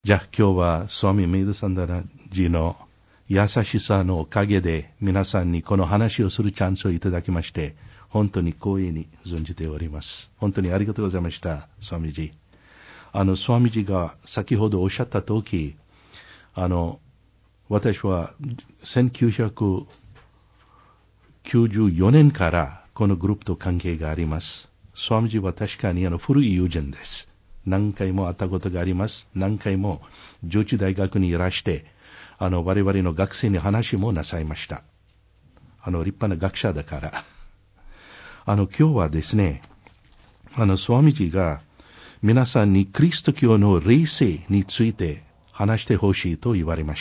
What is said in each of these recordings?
じゃあ今日はスワミメイダサンダラジの優しさのおかげで皆さんにこの話をするチャンスをいただきまして、本当に光栄に存じております。本当にありがとうございました、スワミジ。スワミジが先ほどおっしゃったとき、私は1994年からこのグループと関係があります。スワミジは確かに古い友人です。何回も会ったことがあります。何回も上智大学にいらして、我々の学生に話もなさいました。立派な学者だから。今日はですね、スワミジが皆さんにキリスト教の霊性について話してほしいと言われました。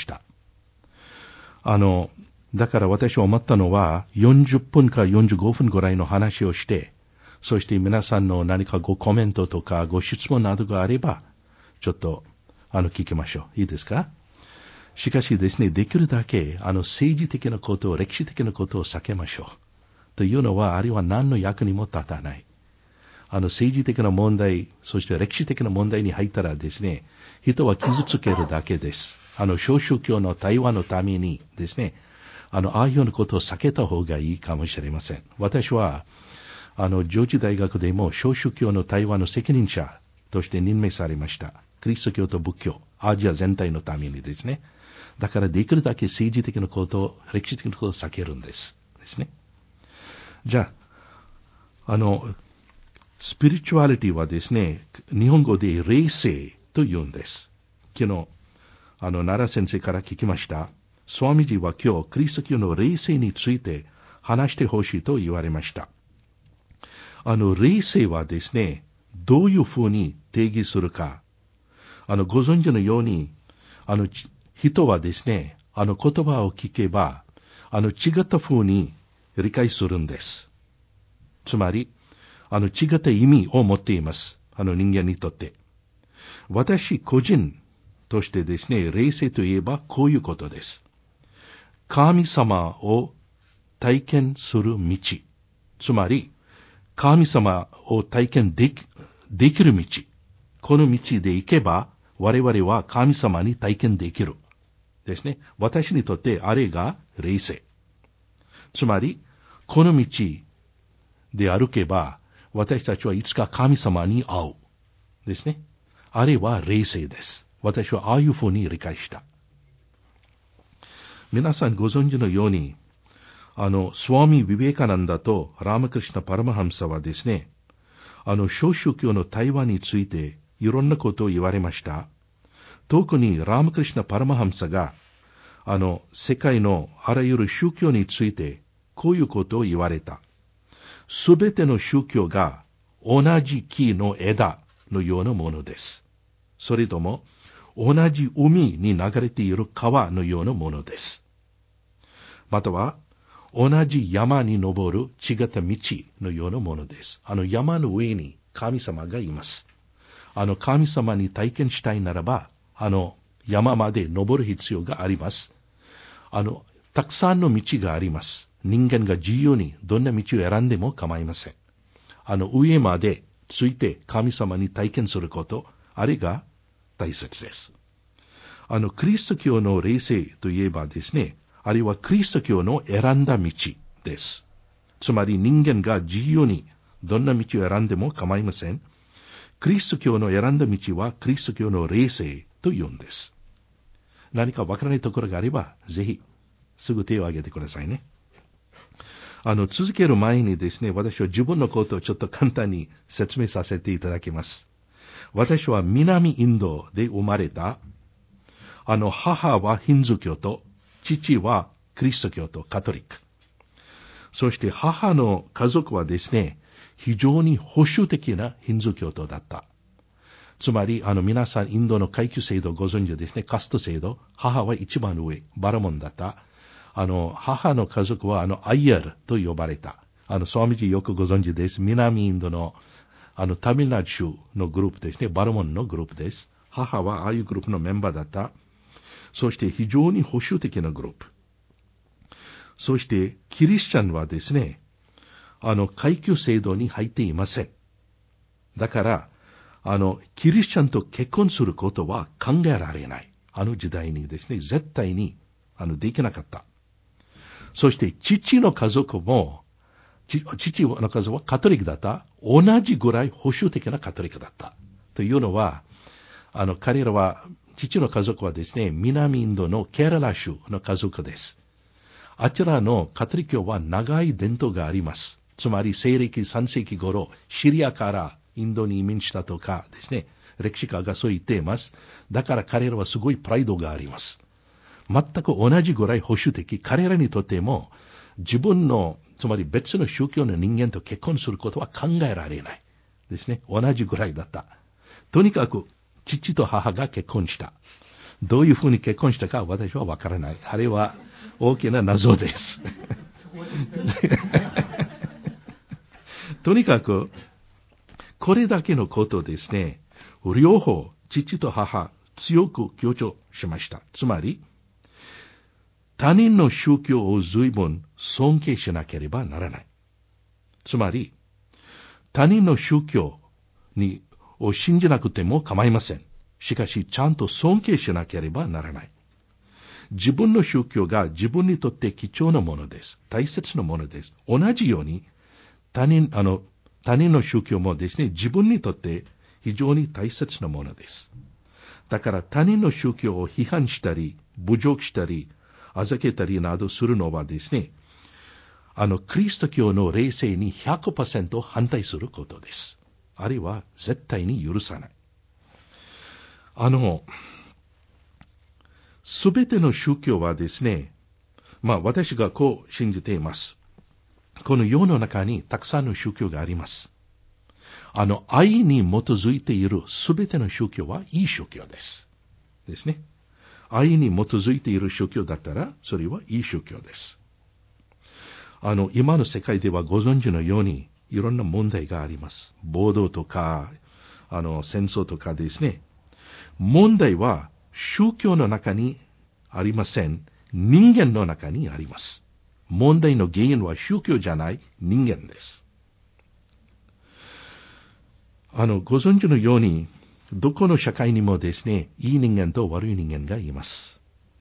だから私は思ったのは、40分か45分ぐらいの話をして、そして皆さんの何かごコメントとかご質問などがあれば、ちょっと、聞きましょう。いいですか？しかしですね、できるだけ、政治的なことを、歴史的なことを避けましょう。というのは、あれは何の役にも立たない。政治的な問題、そして歴史的な問題に入ったらですね、人は傷つけるだけです。小宗教の対話のためにですね、ああいうようなことを避けた方がいいかもしれません。私は、上智大学でも小宗教の対話の責任者として任命されました。キリスト教と仏教、アジア全体のためにですね。だからできるだけ政治的なこと、歴史的なことを避けるんです。ですね。じゃあ、スピリチュアリティはですね、日本語で霊性と言うんです。昨日、奈良先生から聞きました。スワミジは今日、キリスト教の霊性について話してほしいと言われました。霊性はですね、どういうふうに定義するか。ご存知のように、人はですね、言葉を聞けば、違ったふうに理解するんです。つまり、違った意味を持っています。人間にとって。私個人としてですね、霊性といえばこういうことです。神様を体験する道。つまり、神様を体験できる道。この道で行けば、我々は神様に体験できる。ですね。私にとってあれが霊性。つまり、この道で歩けば、私たちはいつか神様に会う。ですね。あれは霊性です。私はああいうふうに理解した。皆さんご存知のように、スワミ・ヴィヴェカナンダとラーマクリシュナ・パラマハンサはですね、小宗教の対話についていろんなことを言われました。特にラーマクリシュナ・パラマハンサが、世界のあらゆる宗教についてこういうことを言われた。すべての宗教が同じ木の枝のようなものです。それとも、同じ海に流れている川のようなものです。または、同じ山に登る違った道のようなものです。山の上に神様がいます。神様に体験したいならば、山まで登る必要があります。たくさんの道があります。人間が自由にどんな道を選んでも構いません。上までついて神様に体験すること、あれが大切です。キリスト教の霊性といえばですね、あれはキリスト教の選んだ道です。つまり人間が自由にどんな道を選んでも構いません。キリスト教の選んだ道はキリスト教の霊性と言うんです。何かわからないところがあれば、ぜひすぐ手を挙げてくださいね。続ける前にですね、私は自分のことをちょっと簡単に説明させていただきます。私は南インドで生まれた、母はヒンズー教徒、父はキリスト教徒、カトリック。そして母の家族はですね、非常に保守的なヒンズー教徒だった。つまり、皆さんインドの階級制度をご存知ですね、カスト制度。母は一番上、バラモンだった。母の家族はアイヤルと呼ばれた。スワミジよくご存知です。南インドの、タミルナド州のグループですね、バラモンのグループです。母はああいうグループのメンバーだった。そして非常に保守的なグループ。そして、キリスチャンはですね、階級制度に入っていません。だから、 キリスチャンと結婚することは考えられない。あの時代にですね、絶対に、できなかった。そして、父の家族も、父の家族はカトリックだった。同じぐらい保守的なカトリックだった。というのは、彼らは、父の家族はですね、南インドのケララ州の家族です。あちらのカトリック教は長い伝統があります。つまり、西暦3世紀頃、シリアからインドに移民したとかですね、歴史家がそう言っています。だから彼らはすごいプライドがあります。全く同じぐらい保守的、彼らにとっても、自分の、つまり別の宗教の人間と結婚することは考えられない。ですね。同じぐらいだった。とにかく、父と母が結婚した。どういうふうに結婚したか私はわからない。あれは大きな謎です。とにかく、これだけのことですね、両方、父と母、強く強調しました。つまり、他人の宗教を随分尊敬しなければならない。つまり、他人の宗教を信じなくても構いません。しかし、ちゃんと尊敬しなければならない。自分の宗教が自分にとって貴重なものです。大切なものです。同じように、他人の宗教もですね、自分にとって非常に大切なものです。だから他人の宗教を批判したり、侮辱したり、あざけたりなどするのはですね、キリスト教の霊性に 100% 反対することです。あるいは絶対に許さない。すべての宗教はですね、私がこう信じています。この世の中にたくさんの宗教があります。愛に基づいているすべての宗教はいい宗教です。ですね。愛に基づいている宗教だったら、それはいい宗教です。今の世界ではご存知のように、いろんな問題があります。暴動とか、戦争とかですね。問題は、宗教の中にありません。人間の中にあります。問題の原因は宗教じゃない人間です。ご存知のように、どこの社会にもですね、いい人間と悪い人間がいます。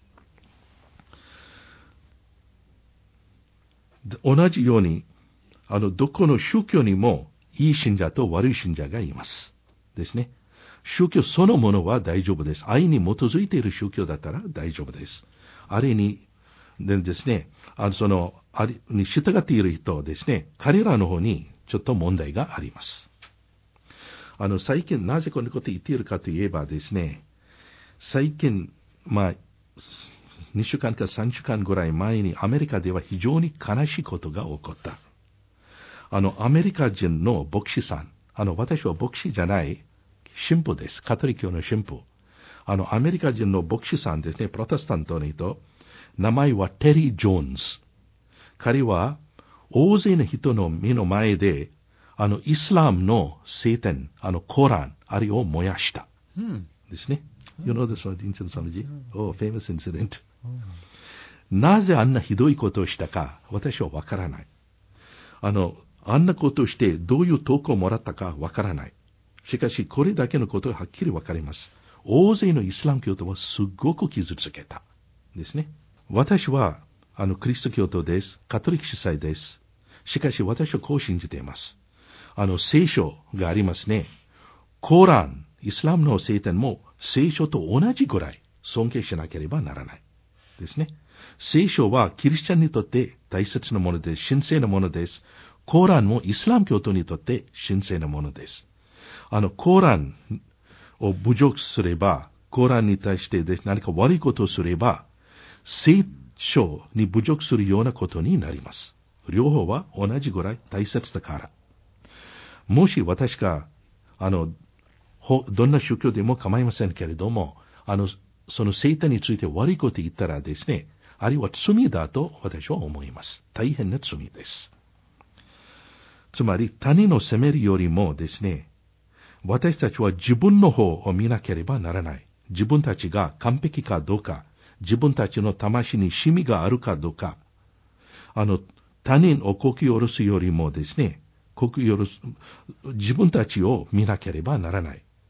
同じように、どこの宗教にもいい信者と悪い信者がいます。ですね。宗教そのものは大丈夫です。愛に基づいている宗教だったら大丈夫です。あれに、でですね、あれに従っている人ですね、彼らの方にちょっと問題があります。最近なぜこんなこと言っているかといえばですね、最近、2週間か3週間ぐらい前にアメリカでは非常に悲しいことが起こった。アメリカ人の牧師さん、私は牧師じゃない、神父です。カトリック教の神父。アメリカ人の牧師さんですね、プロテスタントの人、名前はテリー・ジョーンズ。彼は大勢の人の目の前で、イスラムの聖典、コーラン、あれを燃やした。ですね。You know this one, incident, Swamiji? Oh, famous incident. なぜあんなひどいことをしたか、私はわからない。あんなことをしてどういう投稿をもらったかわからない。しかし、これだけのことがはっきりわかります。大勢のイスラム教徒はすごく傷つけた。ですね。私は、キリスト教徒です。カトリック主催です。しかし、私はこう信じています。聖書がありますね。コーラン、イスラムの聖典も聖書と同じぐらい尊敬しなければならない。ですね。聖書はキリスチャンにとって大切なものです。神聖なものです。コーランもイスラム教徒にとって神聖なものです。コーランを侮辱すれば、コーランに対して何か悪いことをすれば、聖書に侮辱するようなことになります。両方は同じぐらい大切だから。もし私が、どんな宗教でも構いませんけれども、その聖典について悪いこと言ったらですね、あるいは罪だと私は思います。大変な罪です。つまり他人を責めるよりもですね、私たちは自分の方を見なければならない。自分たちが完璧かどうか、自分たちの魂に染みがあるかどうか、他人をこき下ろすよりもですね、自分たちを見なければならない。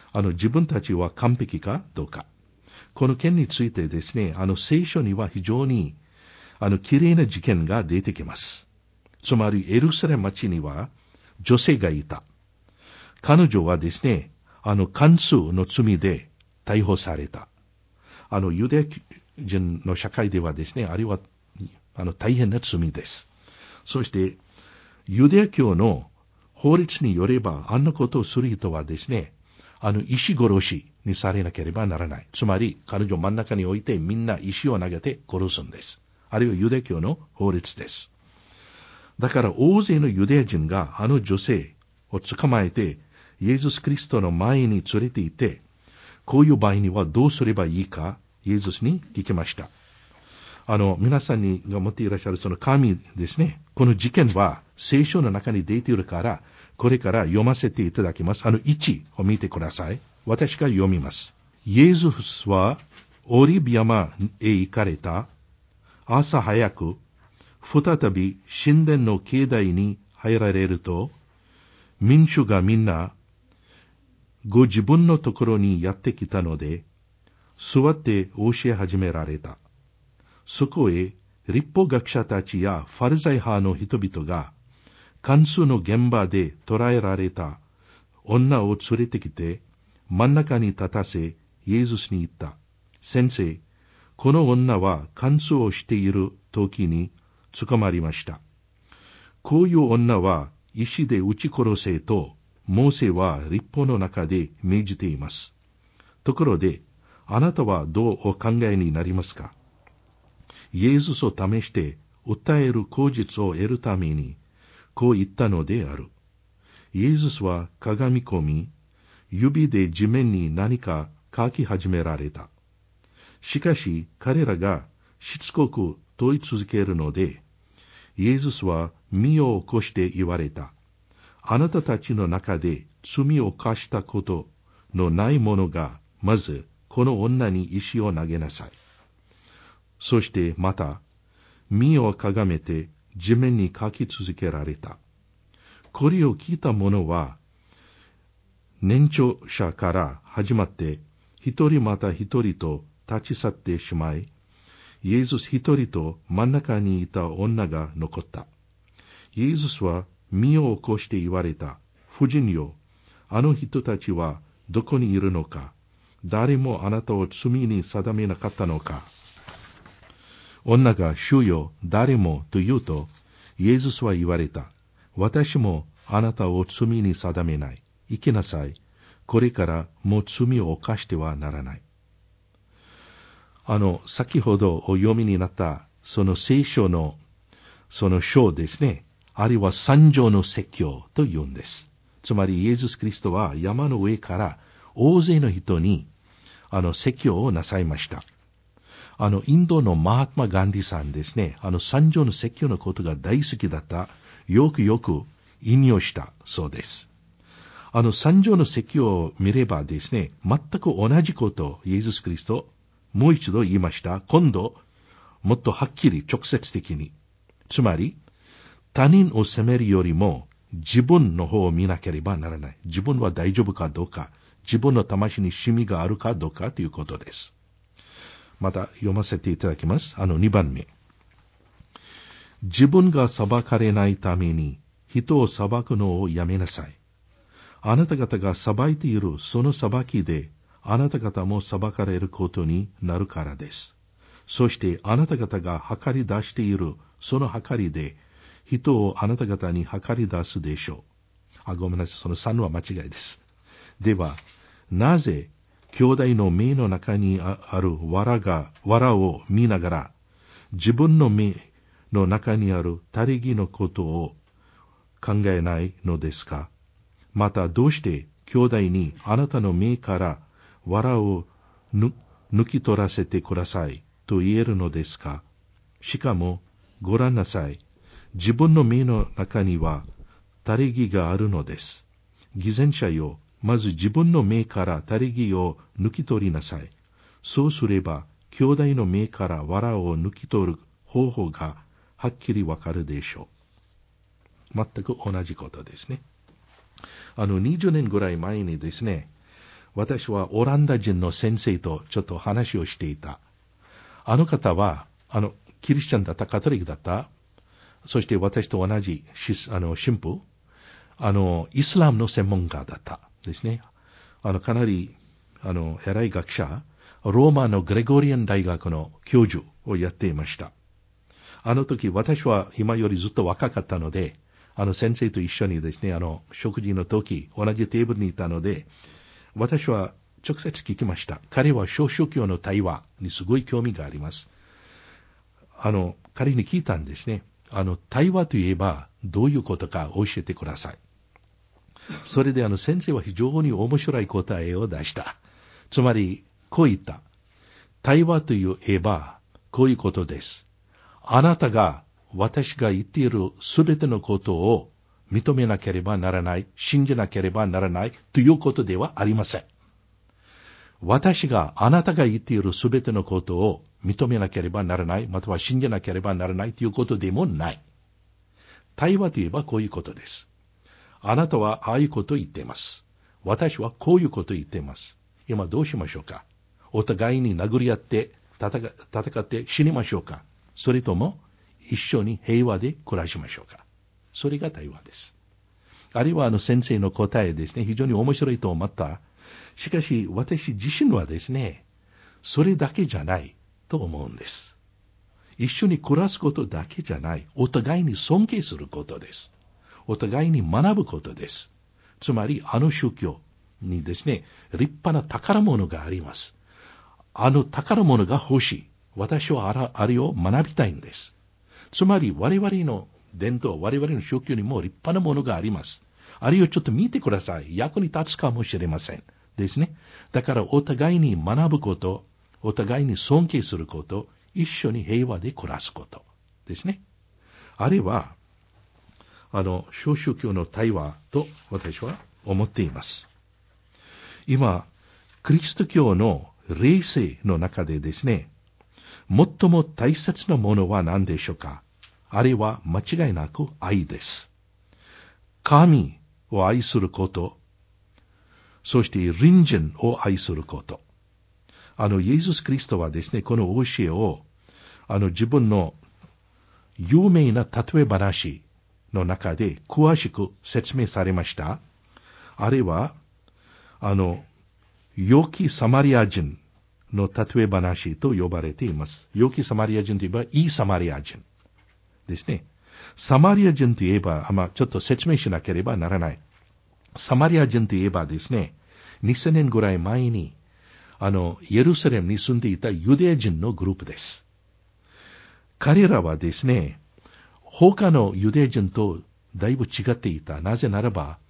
自分たちは完璧かどうか。この件についてですね、聖書には非常に、綺麗な事件が出てきます。つまり、エルサレム町には女性がいた。彼女はですね、姦数の罪で逮捕された。ユダヤ人の社会ではですね、あれは、大変な罪です。そして、ユダヤ教の法律によれば、あんなことをする人はですね、石殺しにされなければならない。つまり、彼女を真ん中に置いてみんな石を投げて殺すんです。あるいはユダヤ教の法律です。だから大勢のユダヤ人が女性を捕まえて、イエズス・キリストの前に連れて行って、こういう場合にはどうすればいいか、イエズスに聞きました。皆さんが持っていらっしゃるその紙ですね。この事件は聖書の中に出ているから、これから読ませていただきます。1を見てください。私が読みます。イエズスはオリブ山へ行かれた。朝早く、再び神殿の境内に入られると、民衆がみんな、ご自分のところにやってきたので、座って教え始められた。そこへ、律法学者たちやファリサイ派の人々が、姦数の現場で捕らえられた女を連れてきて、真ん中に立たせ、イエズスに言った。先生、この女は姦数をしている時に捕まりました。こういう女は石で撃ち殺せと、モーセは律法の中で命じています。ところで、あなたはどうお考えになりますか？イエズスを試して訴える口実を得るために、こう言ったのである。イエズスはかがみ込み、指で地面に何か書き始められた。しかし彼らがしつこく問い続けるので、イエズスは身を起こして言われた。あなたたちの中で罪を犯したことのない者が、まずこの女に石を投げなさい。そしてまた、身をかがめて地面に書き続けられた。これを聞いた者は、年長者から始まって、一人また一人と立ち去ってしまい、イエズス一人と真ん中にいた女が残った。イエズスは身を起こして言われた。夫人よ、あの人たちはどこにいるのか。誰もあなたを罪に定めなかったのか。女が主よ、誰もと言うと、イエズスは言われた。私もあなたを罪に定めない。行きなさい。これからもう罪を犯してはならない。先ほどお読みになった、その聖書の、その章ですね。あるいは三条の説教と言うんです。つまりイエズス・キリストは山の上から大勢の人に、説教をなさいました。インドのマハトマ・ガンディさんですね。三条の説教のことが大好きだった。よく引用したそうです。三条の説教を見ればですね、全く同じことをイエズス・キリストもう一度言いました。今度、もっとはっきり直接的に。つまり、他人を責めるよりも自分の方を見なければならない。自分は大丈夫かどうか、自分の魂に趣味があるかどうかということです。また読ませていただきます。2番目。自分が裁かれないために人を裁くのをやめなさい。あなた方が裁いているその裁きで、あなた方も裁かれることになるからです。そしてあなた方が計り出しているその計りで、人をあなた方に計り出すでしょう。ごめんなさい、その3は間違いです。では、なぜ兄弟の目の中にある藁を見ながら、自分の目の中にある垂れ木のことを考えないのですか？またどうして兄弟にあなたの目から藁を抜き取らせてくださいと言えるのですか？しかもご覧なさい。自分の目の中には垂れ木があるのです。偽善者よ、まず自分の目から垂れ木を抜き取りなさい。そうすれば兄弟の目から藁を抜き取る方法がはっきりわかるでしょう。全く同じことですね。20年ぐらい前にですね、 私はオランダ人の先生とちょっと話をしていた。あの方は、キリスチャンだった、カトリックだった。そして私と同じ神父、イスラムの専門家だったですね。かなり、偉い学者、ローマのグレゴリアン大学の教授をやっていました。あの時、私は今よりずっと若かったので、先生と一緒にですね、食事の時、同じテーブルにいたので、私は直接聞きました。彼は小宗教の対話にすごい興味があります。彼に聞いたんですね。対話といえばどういうことか教えてください。それで先生は非常に面白い答えを出した。つまり、こう言った。対話といえばこういうことです。あなたが私が言っているすべてのことを認めなければならない、信じなければならないということではありません。私があなたが言っているすべてのことを認めなければならない、または信じなければならないということでもない。対話といえばこういうことです。あなたはああいうことを言っています。私はこういうことを言っています。今どうしましょうか。お互いに殴り合って戦って死にましょうか。それとも一緒に平和で暮らしましょうか。それが対話です。あるいは先生の答えですね、非常に面白いと思った。しかし私自身はですね、それだけじゃないと思うんです。一緒に暮らすことだけじゃない、お互いに尊敬することです。お互いに学ぶことです。つまり宗教にですね、立派な宝物があります。宝物が欲しい。私はあれを学びたいんです。つまり我々の伝統、我々の宗教にも立派なものがあります。あれをちょっと見てください。役に立つかもしれません。ですね。だからお互いに学ぶこと、お互いに尊敬すること、一緒に平和で暮らすことですね。あれは、小宗教の対話と私は思っています。今、キリスト教の霊性の中でですね、最も大切なものは何でしょうか。あれは間違いなく愛です。神を愛すること、そして隣人を愛すること。イエス・キリストはですね、この教えを、自分の有名な例え話の中で詳しく説明されました。あれは、良きサマリア人の例え話と呼ばれています。良きサマリア人といえば、いいサマリア人ですね。サマリア人といえば、ちょっと説明しなければならない。サマリア人といえばですね、2000年ぐらい前に、エルサレムに住んでいたユダヤ人のグループです。彼らはですね、他のユダヤ人とだいぶ違っていた。なぜならば、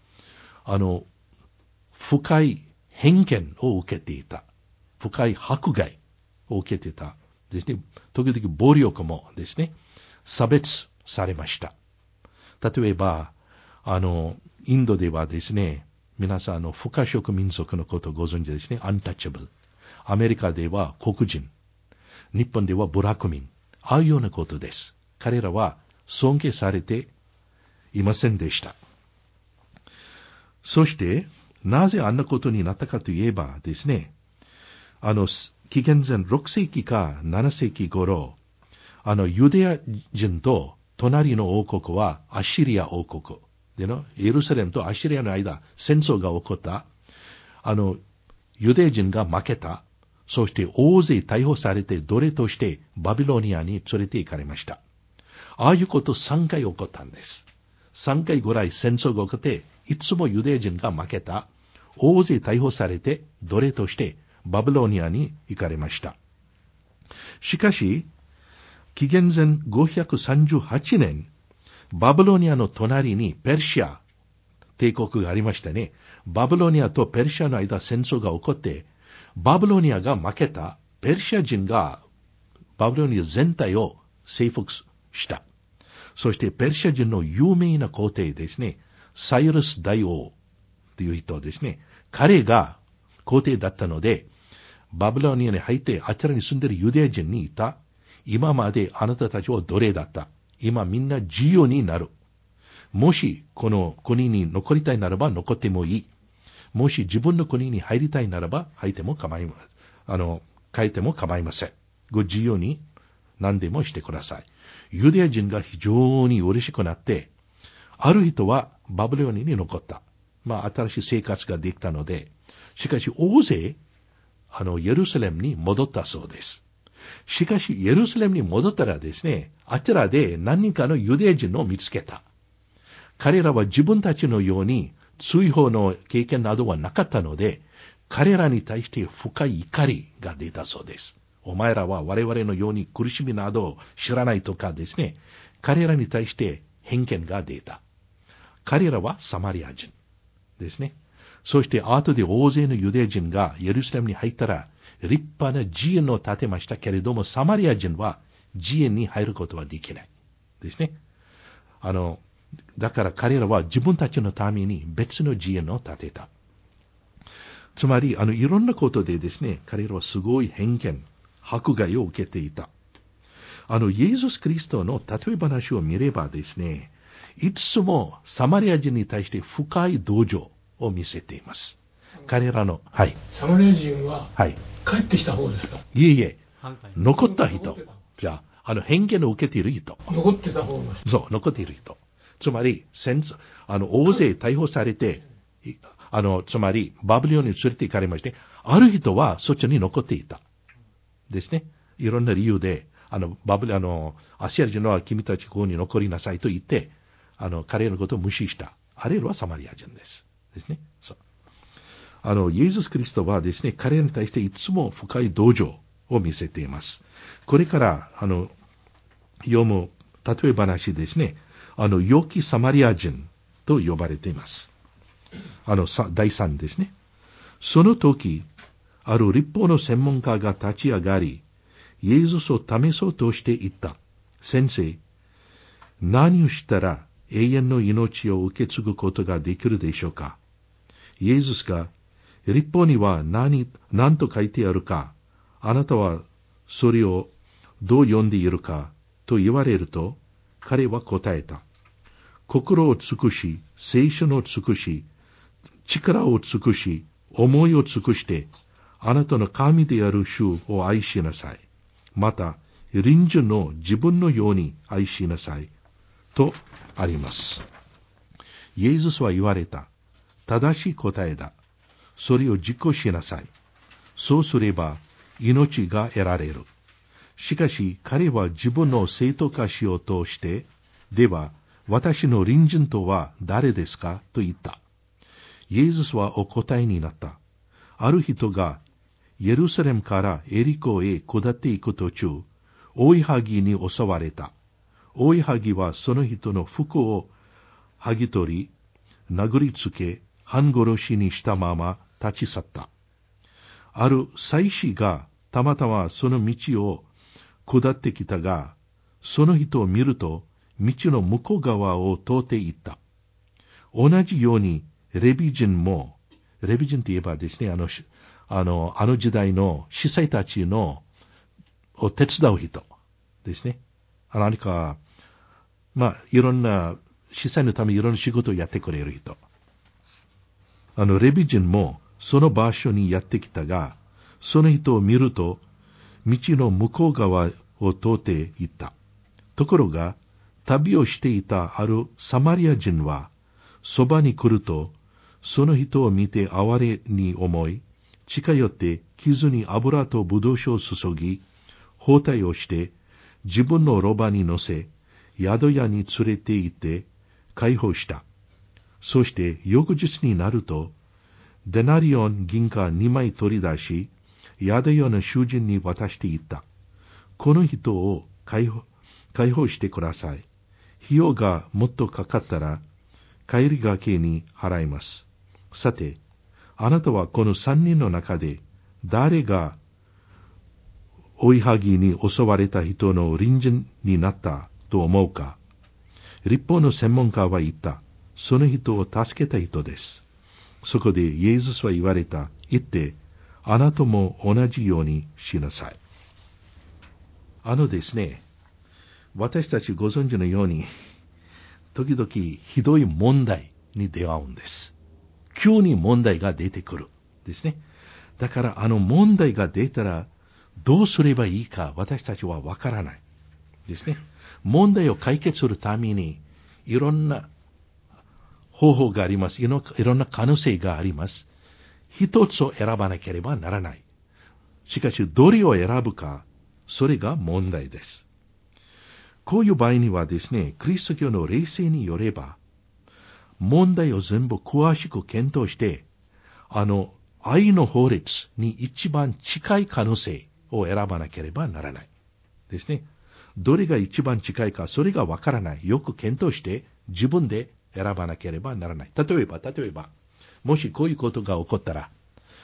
深い偏見を受けていた。深い迫害を受けていた。ですね。時々暴力もですね、差別されました。例えば、インドではですね、皆さん不可食民族のことをご存知ですね、アンタッチャブル。アメリカでは黒人。日本ではブラック民。ああいうようなことです。彼らは尊敬されていませんでした。そして、なぜあんなことになったかといえばですね、紀元前6世紀か7世紀頃、ユダヤ人と隣の王国はアッシリア王国。での、エルサレムとアッシリアの間、戦争が起こった。ユダヤ人が負けた。そして大勢逮捕されて奴隷としてバビロニアに連れて行かれました。ああいうこと3回起こったんです。3回ぐらい戦争が起こって、いつもユダヤ人が負けた。大勢逮捕されて奴隷としてバビロニアに行かれました。しかし、紀元前538年、バビロニアの隣にペルシア帝国がありましたね。バビロニアとペルシアの間戦争が起こって、バビロニアが負けた。ペルシア人がバビロニア全体を征服した。そしてペルシア人の有名な皇帝ですね、サイラス大王という人ですね、彼が皇帝だったので、バビロニアに入ってあちらに住んでいるユダヤ人にいた。今まであなたたちは奴隷だった。今みんな自由になる。もしこの国に残りたいならば残ってもいい。 もし自分の国に入りたいならば、変えても構いません。ご自由に何でもしてください。ユダヤ人が非常に嬉しくなって、ある人はバビロニに残った。新しい生活ができたので、しかし大勢、エルサレムに戻ったそうです。しかし、エルサレムに戻ったらですね、あちらで何人かのユダヤ人を見つけた。彼らは自分たちのように追放の経験などはなかったので、彼らに対して深い怒りが出たそうです。お前らは我々のように苦しみなどを知らないとかですね、彼らに対して偏見が出た。彼らはサマリア人ですね。そして後で大勢のユダヤ人がエルサレムに入ったら、立派な寺院を建てましたけれども、サマリア人は寺院に入ることはできないですね。だから彼らは自分たちのために別の寺院を建てた。つまり、いろんなことでですね、彼らはすごい偏見、迫害を受けていた。イエス・キリストの例え話を見ればですね、いつもサマリア人に対して深い同情を見せています。彼らの、はい。 サマリア人は、帰ってきた方ですか？ いえいえ、残った人。じゃあ、偏見を受けている人。 残ってた方の人。 そう、残っている人。つまり、大勢逮捕されて、つまり、バビロンに連れて行かれまして、ある人はそっちに残っていた。ですね。いろんな理由で、アシア人は君たちここに残りなさいと言って、彼のことを無視した。あれらはサマリア人です。ですね。そう。イエス・キリストはですね、彼らに対していつも深い同情を見せています。これから、読む例え話ですね。良きサマリア人と呼ばれています。第3ですね。その時、ある律法の専門家が立ち上がり、イエスを試そうとして言った。先生、何をしたら永遠の命を受け継ぐことができるでしょうか？イエスが、律法には何と書いてあるか、あなたはそれをどう読んでいるかと言われると、彼は答えた。心を尽くし、聖書を尽くし、力を尽くし、思いを尽くして、あなたの神である主を愛しなさい。また、隣人の自分のように愛しなさい。とあります。イエスは言われた。正しい答えだ。それを実行しなさい。そうすれば、命が得られる。しかし、彼は自分の正当化しようとして、では、私の隣人とは誰ですかと言った。イエスはお答えになった。ある人がエルサレムからエリコへ下っていく途中、追いはぎに襲われた。追いはぎはその人の服を剥ぎ取り、殴りつけ、半殺しにしたまま立ち去った。ある祭司がたまたまその道を下ってきたが、その人を見ると、道の向こう側を通っていった。同じように、レビ人といえばですね、あの時代の司祭たちのを手伝う人ですね。何か、いろんな、司祭のためにいろんな仕事をやってくれる人。レビ人もその場所にやってきたが、その人を見ると、道の向こう側を通っていった。ところが、旅をしていたあるサマリア人は、そばに来ると、その人を見て哀れに思い、近寄って傷に油とブドウ酒を注ぎ、包帯をして自分のロバに乗せ、宿屋に連れて行って解放した。そして翌日になると、デナリオン銀貨2枚取り出し、宿屋の主人に渡していった。この人を解放してください。費用がもっとかかったら、帰りがけに払います。さて、あなたはこの3人の中で、誰が追いはぎに襲われた人の隣人になったと思うか？律法の専門家は言った。その人を助けた人です。そこでイエスは言われた。言って、あなたも同じようにしなさい。ですね、私たちご存知のように、時々ひどい問題に出会うんです。 急に問題が出てくる。ですね。だから問題が出たらどうすればいいか私たちはわからない。ですね。問題を解決するためにいろんな方法があります。いろんな可能性があります。一つを選ばなければならない。しかし、どれを選ぶか、それが問題です。こういう場合にはですね、キリスト教の霊性によれば、問題を全部詳しく検討して、愛の法律に一番近い可能性を選ばなければならない。ですね。どれが一番近いか、それがわからない。よく検討して、自分で選ばなければならない。例えば、もしこういうことが起こったら、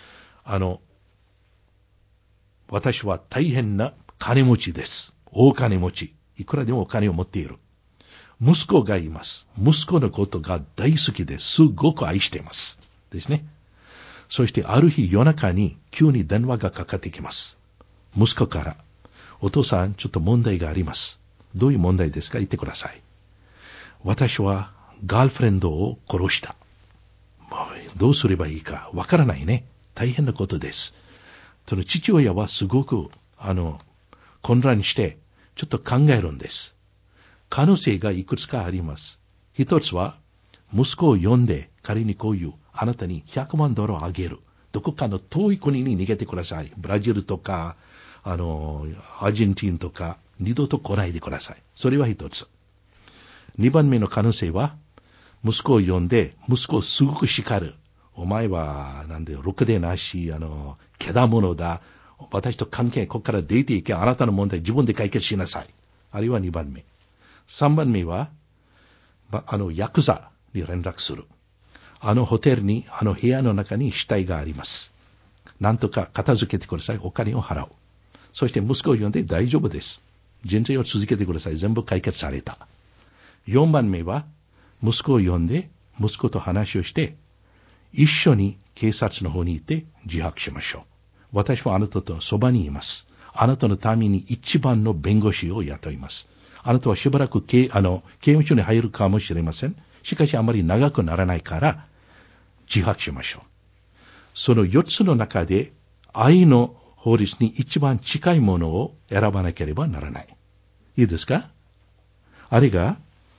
私は大変な金持ちです。大金持ち。いくらでもお金を持っている。息子がいます。息子のことが大好きです。すごく愛しています。ですね。そしてある日夜中に急に電話がかかってきます。息子から、お父さん、ちょっと問題があります。どういう問題ですか？言ってください。私はガールフレンドを殺した。どうすればいいかわからないね。大変なことです。その父親はすごく、混乱して、ちょっと考えるんです。可能性がいくつかあります。一つは、息子を呼んで、仮にこういう、あなたに$100万あげる。どこかの遠い国に逃げてください。ブラジルとか、アルゼンチンとか、二度と来ないでください。それは一つ。二番目の可能性は、息子を呼んで、息子をすごく叱る。お前は、ろくでなし、けだものだ。私と関係、ここから出ていけ、あなたの問題自分で解決しなさい。あるいは二番目。三番目は、ヤクザに連絡する。ホテルに、部屋の中に死体があります。なんとか片付けてください。お金を払う。そして息子を呼んで大丈夫です。人生を続けてください。全部解決された。4番目は、息子を呼んで、息子と話をして、一緒に警察の方に行って自白しましょう。私はあなたとそばにいます。あなたのために一番の弁護士を雇います。あなたはしばらく刑務所に入るかもしれません。しかしあまり長くならないから自白しましょう。その4つの中で愛の法律に一番近いものを選ばなければならない。いいですか？あれが、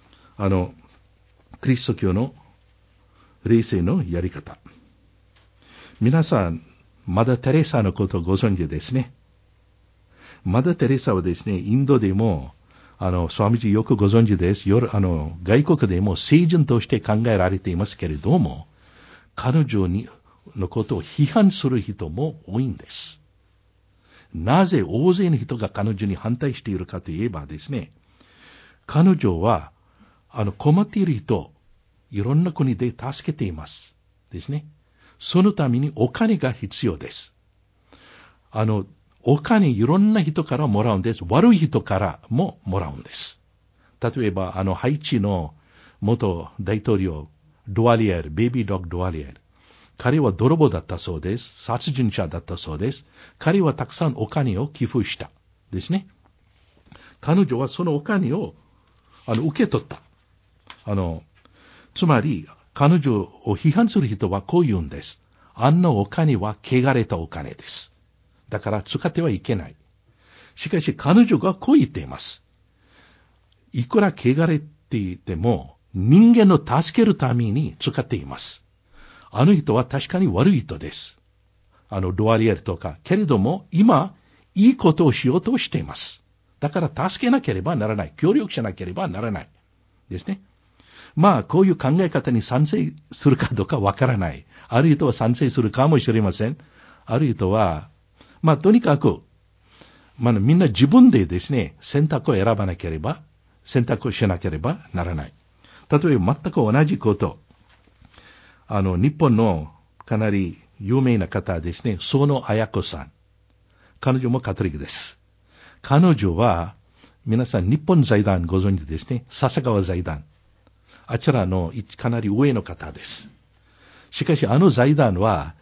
キリスト教の霊性のやり方。皆さん、マダ・テレサのことをご存知ですね。マダ・テレサはですね、インドでも、スワミジよくご存知です。外国でも聖人として考えられていますけれども、彼女のことを批判する人も多いんです。なぜ大勢の人が彼女に反対しているかといえばですね、彼女は、困っている人、いろんな国で助けています。ですね。そのためにお金が必要です。お金いろんな人からもらうんです。悪い人からももらうんです。例えば、ハイチの元大統領、ドワリエル、ベイビードッグドワリエル。彼は泥棒だったそうです。殺人者だったそうです。彼はたくさんお金を寄付した。ですね。彼女はそのお金を、受け取った。つまり、彼女を批判する人はこう言うんです。あんなお金は汚れたお金です。だから使ってはいけない。しかし彼女がこう言っています。いくら汚れていても人間を助けるために使っています。あの人は確かに悪い人です。ドワリエルとか。けれども今いいことをしようとしています。だから助けなければならない。協力しなければならない。ですね。まあ、こういう考え方に賛成するかどうかわからない。ある人は賛成するかもしれません。ある人は、まあ、とにかく、みんな自分でですね、選択を選ばなければ、選択をしなければならない。例えば、全く同じこと。日本のかなり有名な方ですね、園綾子さん。彼女もカトリックです。彼女は、皆さん日本財団ご存知ですね、笹川財団。あちらのかなり上の方です。しかし財団は、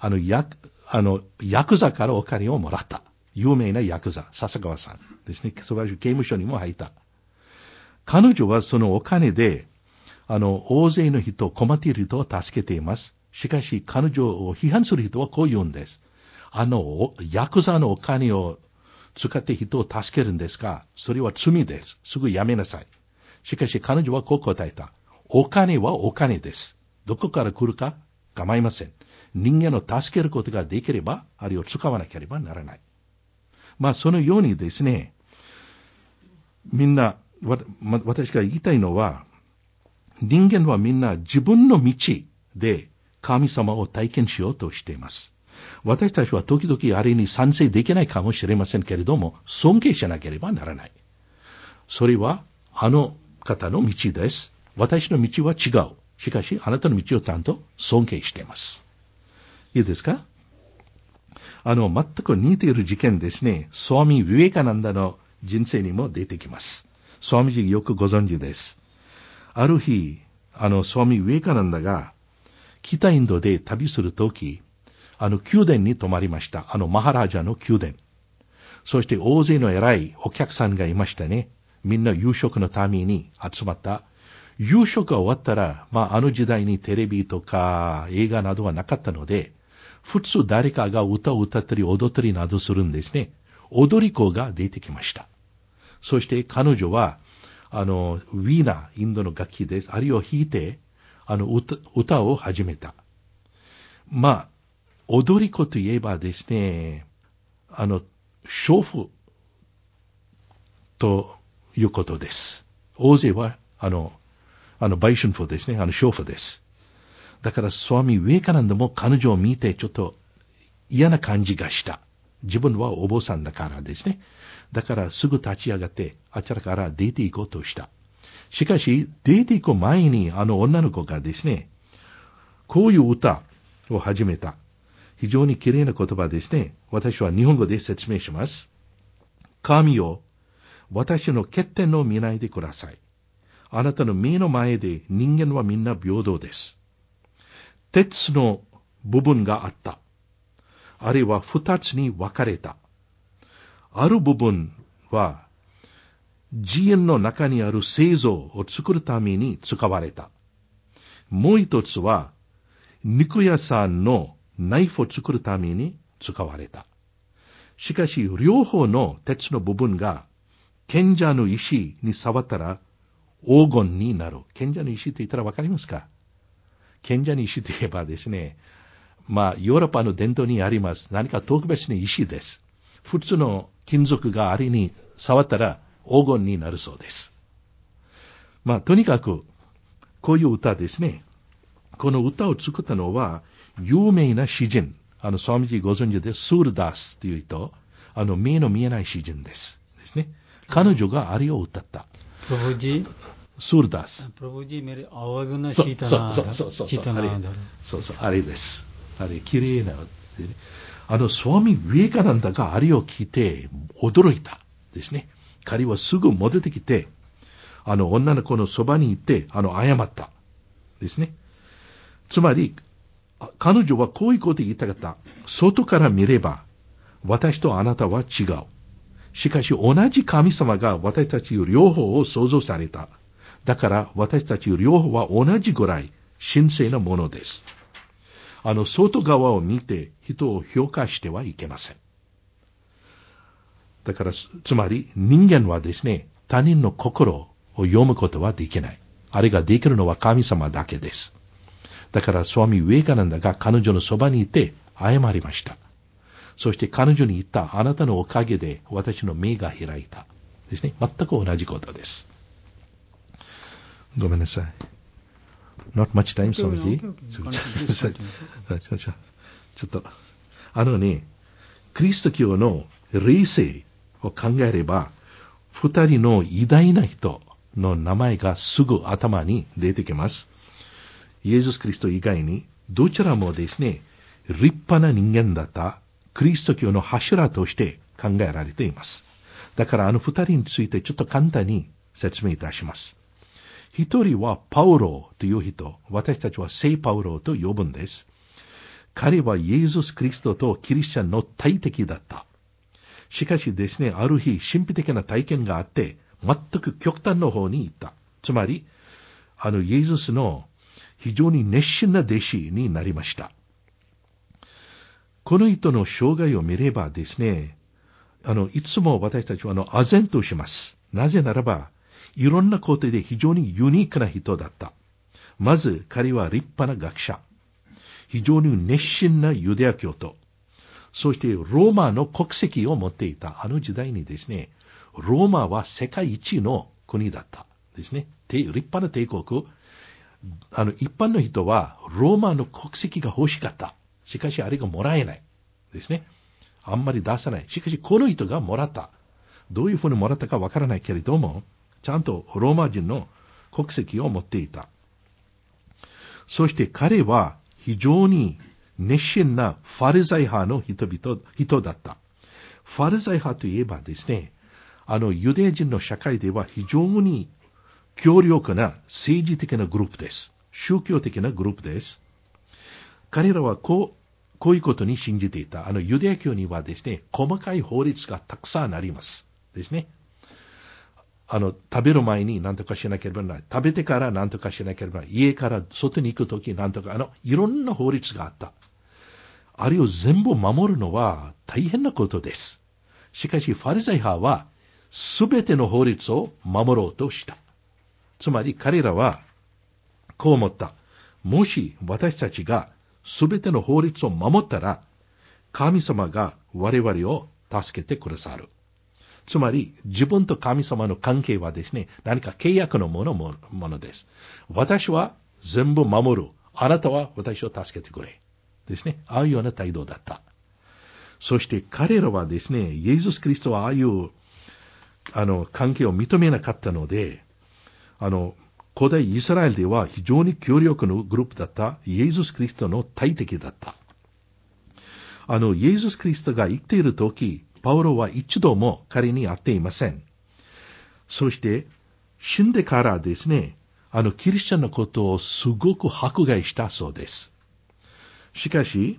ヤクザからお金をもらった。有名なヤクザ、笹川さんですね。素晴らしい刑務所にも入った。彼女はそのお金で、大勢の人、困っている人を助けています。 しかし彼女を批判する人はこう言うんです。ヤクザのお金を使って人を助けるんですか？それは罪です。すぐやめなさい。しかし彼女はこう答えた。お金はお金です。どこから来るか構いません。人間を助けることができれば、あれを使わなければならない。そのようにですね、みんな、私が言いたいのは、人間はみんな自分の道で神様を体験しようとしています。私たちは時々あれに賛成できないかもしれませんけれども、尊敬しなければならない。それはあの方の道です。私の道は違う。しかしあなたの道をちゃんと尊敬しています。いいですか？全く似ている事件ですね。スワミ・ヴィヴェカナンダの人生にも出てきます。スワミジよくご存知です。ある日、スワミ・ヴィヴェカナンダが北インドで旅するとき、宮殿に泊まりました。マハラジャの宮殿。そして大勢の偉いお客さんがいましたね。みんな夕食のために集まった。夕食が終わったら、あの時代にテレビとか映画などはなかったので、普通誰かが歌を歌ったり踊ったりなどするんですね。踊り子が出てきました。そして彼女は、ウィーナ、インドの楽器です。あれを弾いて、歌を始めた。踊り子といえばですね、娼婦ということです。大勢は、売春婦ですね、娼婦です。だから、スワミ・ウェイカナンダも彼女を見てちょっと嫌な感じがした。自分はお坊さんだからですね。だからすぐ立ち上がって、あちらから出て行こうとした。しかし、出て行く前に女の子がですね、こういう歌を始めた。非常に綺麗な言葉ですね。私は日本語で説明します。神よ、私の欠点を見ないでください。あなたの目の前で人間はみんな平等です。鉄の部分があった。あれは二つに分かれた。ある部分は寺院の中にある製造を作るために使われた。もう一つは肉屋さんのナイフを作るために使われた。しかし両方の鉄の部分が賢者の石に触ったら黄金になる。賢者の石と言ったらわかりますか？賢者の石といえばですね、ヨーロッパの伝統にあります。何か特別な石です。普通の金属があれに触ったら黄金になるそうです。とにかく、こういう歌ですね。この歌を作ったのは、有名な詩人。スワミジご存知で、スールダースという人、目の見えない詩人です。ですね。彼女があれを歌った。 プロブジースールダース。 プロブジーメレアワグナシータナーダ。 そう、あれです。あれ、綺麗な。スワミ・ウィエカナンダがあれを聞いて驚いたですね。彼はすぐ戻ってきて、女の子のそばに行って、謝ったですね。つまり、彼女はこういうことを言いたかった。外から見れば、私とあなたは違う。しかし同じ神様が私たち両方を創造された。だから私たち両方は同じぐらい神聖なものです。外側を見て人を評価してはいけません。だから、つまり人間はですね、他人の心を読むことはできない。あれができるのは神様だけです。だからスワミ・ウェイカナンダが彼女のそばにいて謝りました。そして彼女に言った、あなたのおかげで私の目が開いた。ですね。全く同じことです。ごめんなさい。Not much time, スワミジ。ちょっと、キリスト教の霊性を考えれば、二人の偉大な人の名前がすぐ頭に出てきます。イエス・キリスト以外に、どちらもですね、立派な人間だったキリスト教の柱として考えられています。だから二人についてちょっと簡単に説明いたします。一人はパウロという人、私たちは聖パウロと呼ぶんです。彼はイエス・キリストとキリスチャンの対敵だった。しかしですね、ある日神秘的な体験があって、全く極端の方に行った。つまり、イエスの非常に熱心な弟子になりました。この人の生涯を見ればですね、いつも私たちは唖然とします。なぜならば、いろんなことで非常にユニークな人だった。まず、彼は立派な学者。非常に熱心なユダヤ教徒。そして、ローマの国籍を持っていた。あの時代にですね、ローマは世界一の国だったですね。立派な帝国。一般の人はローマの国籍が欲しかった。しかしあれがもらえないですね。あんまり出さない。しかしこの人がもらった。どういうふうにもらったかわからないけれども、ちゃんとローマ人の国籍を持っていた。そして彼は非常に熱心なファリサイ派の人だった。ファリサイ派といえばですね、ユダヤ人の社会では非常に強力な政治的なグループです。宗教的なグループです。彼らはこういうことに信じていた。ユダヤ教にはですね、細かい法律がたくさんありますですね。食べる前に何とかしなければならない。食べてから何とかしなければならない。家から外に行くとき何とか、いろんな法律があった。あれを全部守るのは大変なことです。しかし、ファリサイ派はすべての法律を守ろうとした。つまり彼らはこう思った。もし私たちがすべての法律を守ったら、神様が我々を助けてくださる。つまり、自分と神様の関係はですね、何か契約のものです。私は全部守る。あなたは私を助けてくれ。ですね。ああいうような態度だった。そして彼らはですね、イエス・キリストはああいう関係を認めなかったので、古代イスラエルでは非常に強力なグループだったイエス・キリストの対敵だった。イエス・キリストが生きているとき、パウロは一度も彼に会っていません。そして、死んでからですね、キリスチャンのことをすごく迫害したそうです。しかし、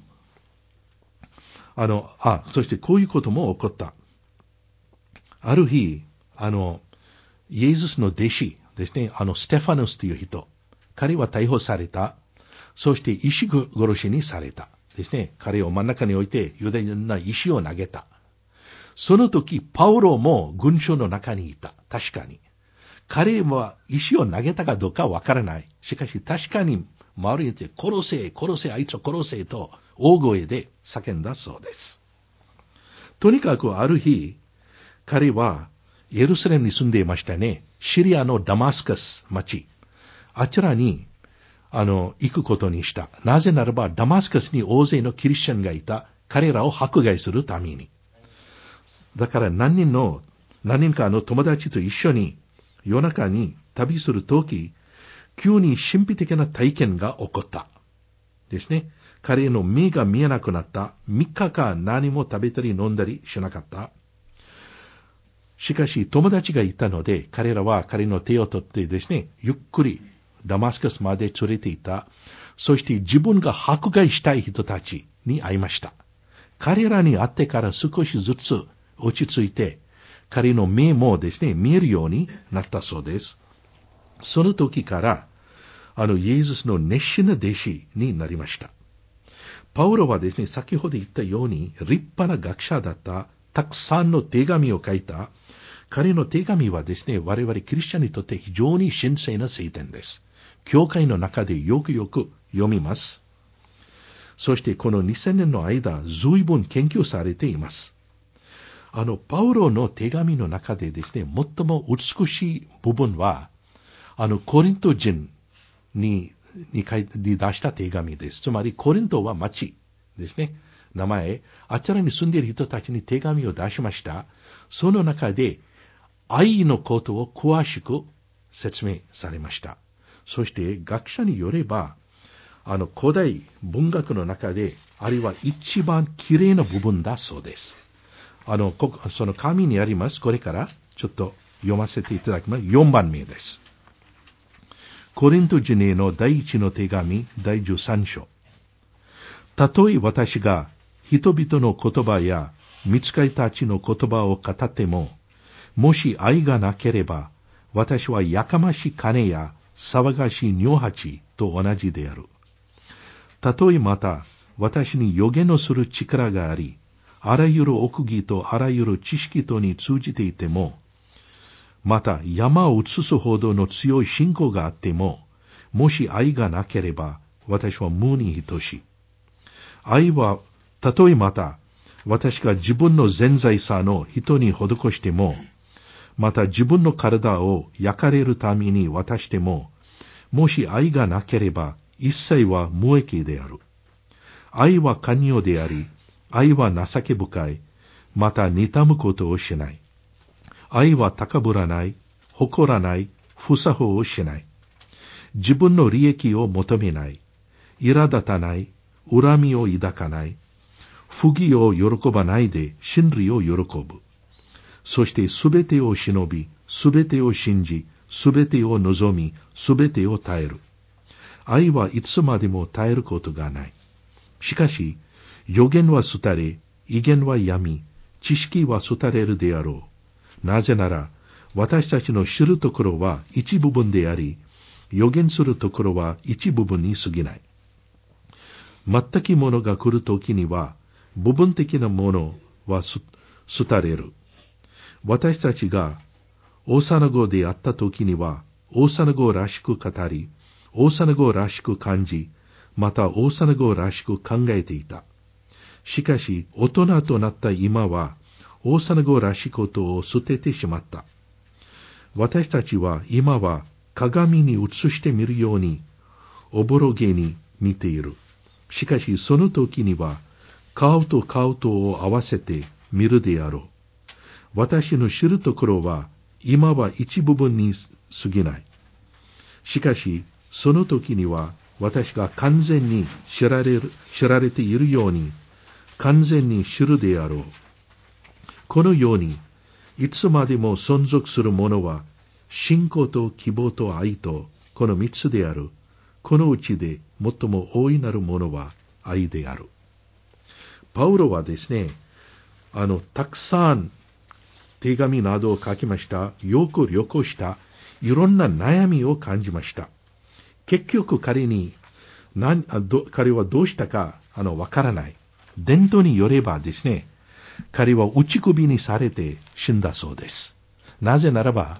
そしてこういうことも起こった。ある日、イエスの弟子ですね、ステファノスという人、彼は逮捕された。そして石殺しにされた。ですね、彼を真ん中に置いてユダヤ人の石を投げた。その時、パウロも群衆の中にいた。確かに。彼は石を投げたかどうかわからない。しかし確かに周りにいて、殺せ、殺せ、あいつを殺せと大声で叫んだそうです。とにかくある日、彼はエルサレムに住んでいましたね。シリアのダマスカス町。あちらに行くことにした。なぜならばダマスカスに大勢のキリスチャンがいた。彼らを迫害するために。だから何人かの友達と一緒に夜中に旅するとき、急に神秘的な体験が起こった。ですね。彼の目が見えなくなった。3日間何も食べたり飲んだりしなかった。しかし友達がいたので、彼らは彼の手を取ってですね、ゆっくりダマスカスまで連れて行った。そして自分が迫害したい人たちに会いました。彼らに会ってから少しずつ落ち着いて、彼の目もですね、見えるようになったそうです。その時から、イエスの熱心な弟子になりました。パウロはですね、先ほど言ったように、立派な学者だった、たくさんの手紙を書いた。彼の手紙はですね、我々キリスチャンにとって非常に神聖な聖典です。教会の中でよくよく読みます。そしてこの2000年の間、随分研究されています。パウロの手紙の中でですね、最も美しい部分は、コリント人に出した手紙です。つまり、コリントは町ですね。名前、あちらに住んでいる人たちに手紙を出しました。その中で、愛のことを詳しく説明されました。そして、学者によれば、古代文学の中で、あれは一番綺麗な部分だそうです。その紙にあります。これからちょっと読ませていただきます。4番目です。コリント人への第一の手紙第13章。たとえ私が人々の言葉や御使いたちの言葉を語っても、もし愛がなければ、私はやかましい金や騒がしい尿鉢と同じである。たとえまた私に予言をする力があり、あらゆる奥義とあらゆる知識とに通じていても、また山を移すほどの強い信仰があっても、もし愛がなければ私は無に等しい。愛は、たとえまた私が自分の全財産を人に施しても、また自分の体を焼かれるために渡しても、もし愛がなければ一切は無益である。愛は寛容であり、愛は情け深い、また妬むことをしない。愛は高ぶらない、誇らない、不作法をしない。自分の利益を求めない、苛立たない、恨みを抱かない、不義を喜ばないで真理を喜ぶ。そしてすべてを忍び、すべてを信じ、すべてを望み、すべてを耐える。愛はいつまでも耐えることがない。しかし、予言は廃れ、威厳はやみ、知識は廃れるであろう。なぜなら、私たちの知るところは一部分であり、予言するところは一部分に過ぎない。全くものが来るときには、部分的なものは廃れる。私たちが幼子であったときには、幼子らしく語り、幼子らしく感じ、また幼子らしく考えていた。しかし、大人となった今は、幼子らしいことを捨ててしまった。私たちは今は鏡に映してみるように、おぼろげに見ている。しかし、その時には、顔と顔とを合わせて見るであろう。私の知るところは、今は一部分に過ぎない。しかし、その時には、私が完全に知られているように、完全に知るであろう。このように、いつまでも存続するものは、信仰と希望と愛と、この三つである。このうちで最も大いなるものは愛である。パウロはですね、たくさん手紙などを書きました。よく旅行した。いろんな悩みを感じました。結局彼はどうしたかわからない。伝統によればですね、彼は打ち首にされて死んだそうです。なぜならば、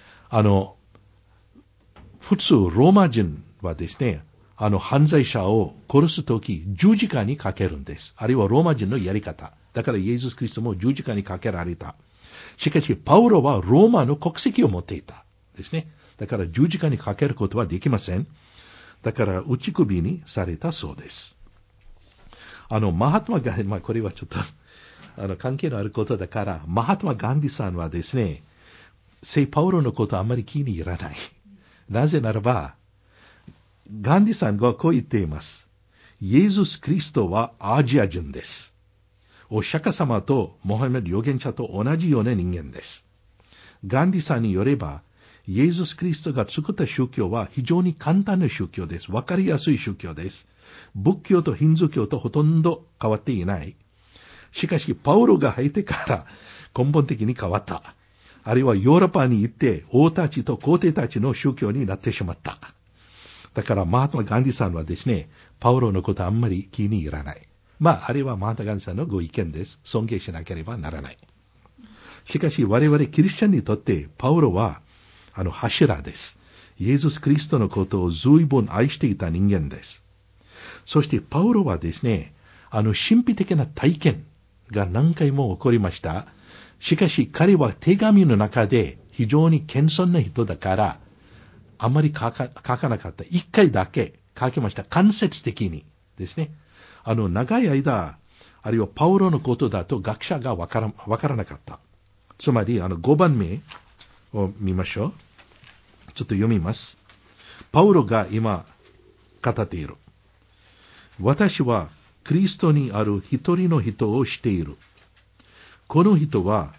普通ローマ人はですね、犯罪者を殺すとき十字架にかけるんです。あるいはローマ人のやり方。だからイエス・キリストも十字架にかけられた。しかし、パウロはローマの国籍を持っていた。ですね。だから十字架にかけることはできません。だから打ち首にされたそうです。マハトマガンディ、これはちょっと関係のあることだから、マハトマガンディさんはですね、聖パウロのことはあまり気に入らない。なぜならば、ガンディさんがこう言っています。イエズス・キリストはアジア人です。お釈迦様とモハメド預言者と同じような人間です。ガンディさんによれば、イエズス・キリストが作った宗教は非常に簡単な宗教です。わかりやすい宗教です。仏教とヒンズー教とほとんど変わっていない。しかし、パウロが入ってから根本的に変わった。あるいはヨーロッパに行って王たちと皇帝たちの宗教になってしまった。だからマハトマ・ガンディさんはですね、パウロのことあんまり気に入らない。あれはマハトマ・ガンディさんのご意見です。尊敬しなければならない。しかし我々キリスチャンにとってパウロは柱です。イエズス・キリストのことを随分愛していた人間です。そしてパウロはですね、神秘的な体験が何回も起こりました。しかし彼は手紙の中で非常に謙遜な人だから、あまり書かなかった。一回だけ書きました。間接的にですね。長い間、あるいはパウロのことだと学者がわからなかった。つまり、5番目を見ましょう。ちょっと読みます。パウロが今語っている。私はキリストにある一人の人をしている。この人は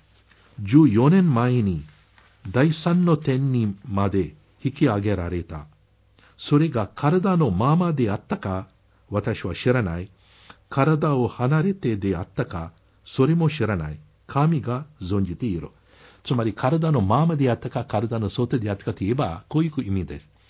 14年前に第三の天にまで引き上げられた。それが体のままであったか、私は知らない。体を離れてであったか、それも知らない。神が存じている。つまり体のままであったか、体の外であったかといえば、こういう意味です。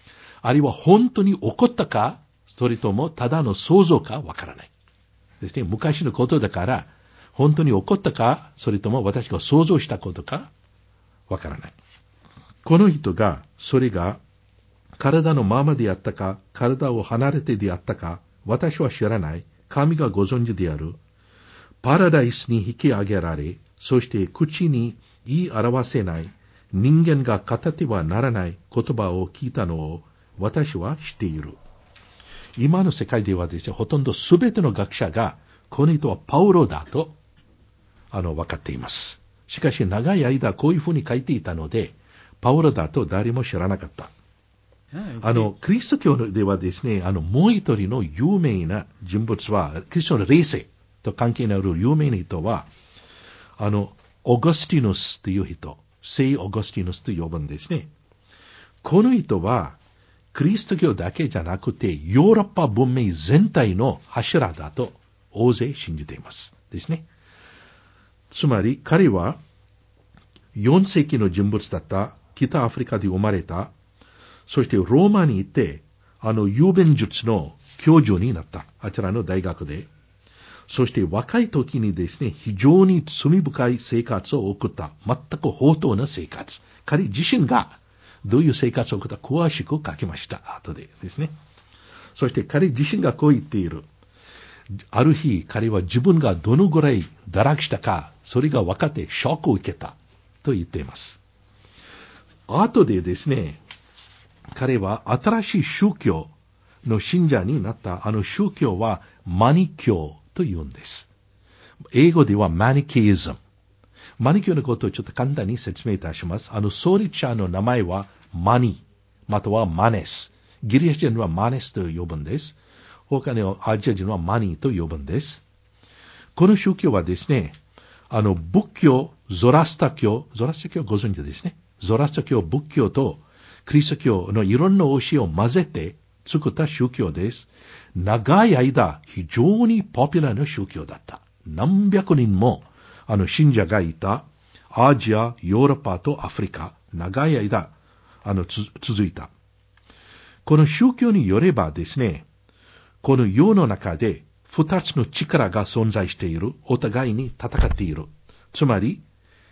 あるいは本当に起こったか、それともただの想像かわからない。ですね。昔のことだから、本当に起こったか、それとも私が想像したことかわからない。この人が、それが体のままであったか、体を離れてであったか、私は知らない。神がご存知である。パラダイスに引き上げられ、そして口に言い表せない、人間が語ってはならない言葉を聞いたのを私は知っている。今の世界ではですね、ほとんどすべての学者が、この人はパウロだと、分かっています。しかし長い間こういうふうに書いていたので、パウロだと誰も知らなかった。キリスト教ではですね、もう一人の有名な人物は、キリストの霊性と関係のある有名な人は、オガスティヌスという人、聖オガスティヌスと呼ぶんですね。この人は、キリスト教だけじゃなくて、ヨーロッパ文明全体の柱だと大勢信じています。ですね。つまり、彼は、4世紀の人物だった、北アフリカで生まれた、そしてローマに行って、雄弁術の教授になった。あちらの大学で。そして若い時にですね、非常に罪深い生活を送った。全く放蕩な生活。彼自身がどういう生活を送ったか詳しく書きました。後でですね。そして彼自身がこう言っている。ある日、彼は自分がどのぐらい堕落したか、それが分かってショックを受けた。と言っています。後でですね、彼は新しい宗教の信者になった。宗教はマニ教と言うんです。英語ではマニケイズム。マニ教のことをちょっと簡単に説明いたします。創立者の名前はマニ、またはマネス。ギリシャ人はマネスと呼ぶんです。他のアジア人はマニと呼ぶんです。この宗教はですね、仏教、ゾラスタ教ご存知ですね。ゾラスタ教、仏教とキリスト教のいろんな教えを混ぜて作った宗教です。長い間、非常にポピュラーな宗教だった。何百人も信者がいた。アジア、ヨーロッパとアフリカ、長い間続いた。この宗教によればですね、この世の中で二つの力が存在している。お互いに戦っている。つまり、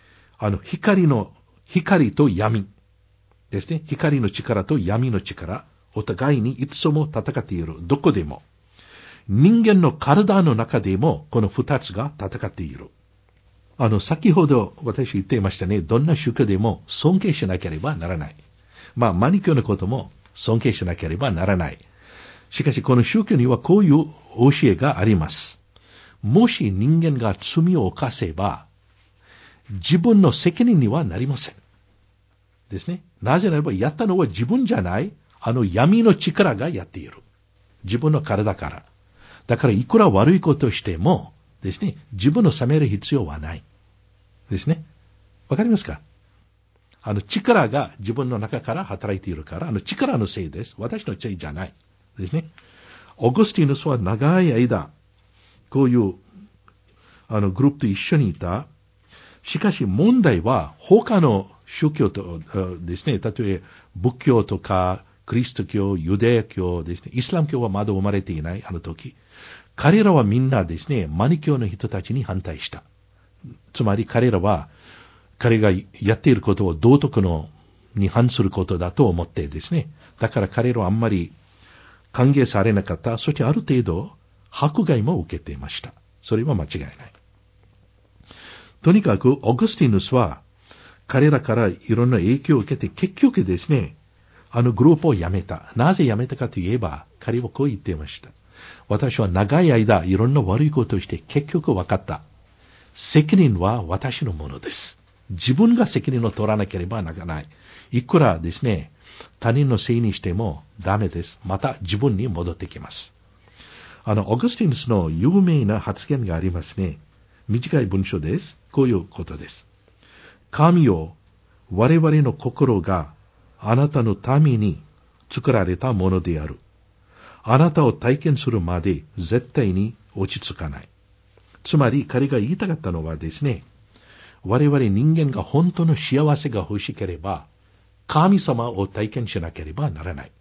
光と闇ですね。光の力と闇の力、お互いにいつも戦っている。どこでも。人間の体の中でも、この二つが戦っている。先ほど私言っていましたね。どんな宗教でも尊敬しなければならない。マニ教のことも尊敬しなければならない。しかし、この宗教にはこういう教えがあります。もし人間が罪を犯せば、自分の責任にはなりません。ですね。なぜならば、やったのは自分じゃない、闇の力がやっている。自分の体から。だから、いくら悪いことをしても、ですね、自分を責める必要はない。ですね。わかりますか？力が自分の中から働いているから、力のせいです。私のせいじゃない。ですね。オグスティヌスは長い間、こういう、グループと一緒にいた。しかし問題は、他の宗教とですね、例えば仏教とか、キリスト教、ユダヤ教ですね、イスラム教はまだ生まれていない、時。彼らはみんなですね、マニ教の人たちに反対した。つまり彼らは、彼がやっていることを道徳に反することだと思ってですね、だから彼らはあんまり歓迎されなかった。そしてある程度、迫害も受けていました。それは間違いない。とにかく、オグスティヌスは、彼らからいろんな影響を受けて、結局ですね、グループを辞めた。なぜ辞めたかといえば、彼はこう言っていました。私は長い間、いろんな悪いことをして、結局分かった。責任は私のものです。自分が責任を取らなければならない。いくらですね、他人のせいにしてもダメです。また自分に戻ってきます。オグスティヌスの有名な発言がありますね。短い文章です。こういうことです。神よ、我々の心があなたのために作られたものである。あなたを体験するまで絶対に落ち着かない。つまり彼が言いたかったのはですね、我々人間が本当の幸せが欲しければ、神様を体験しなければならない。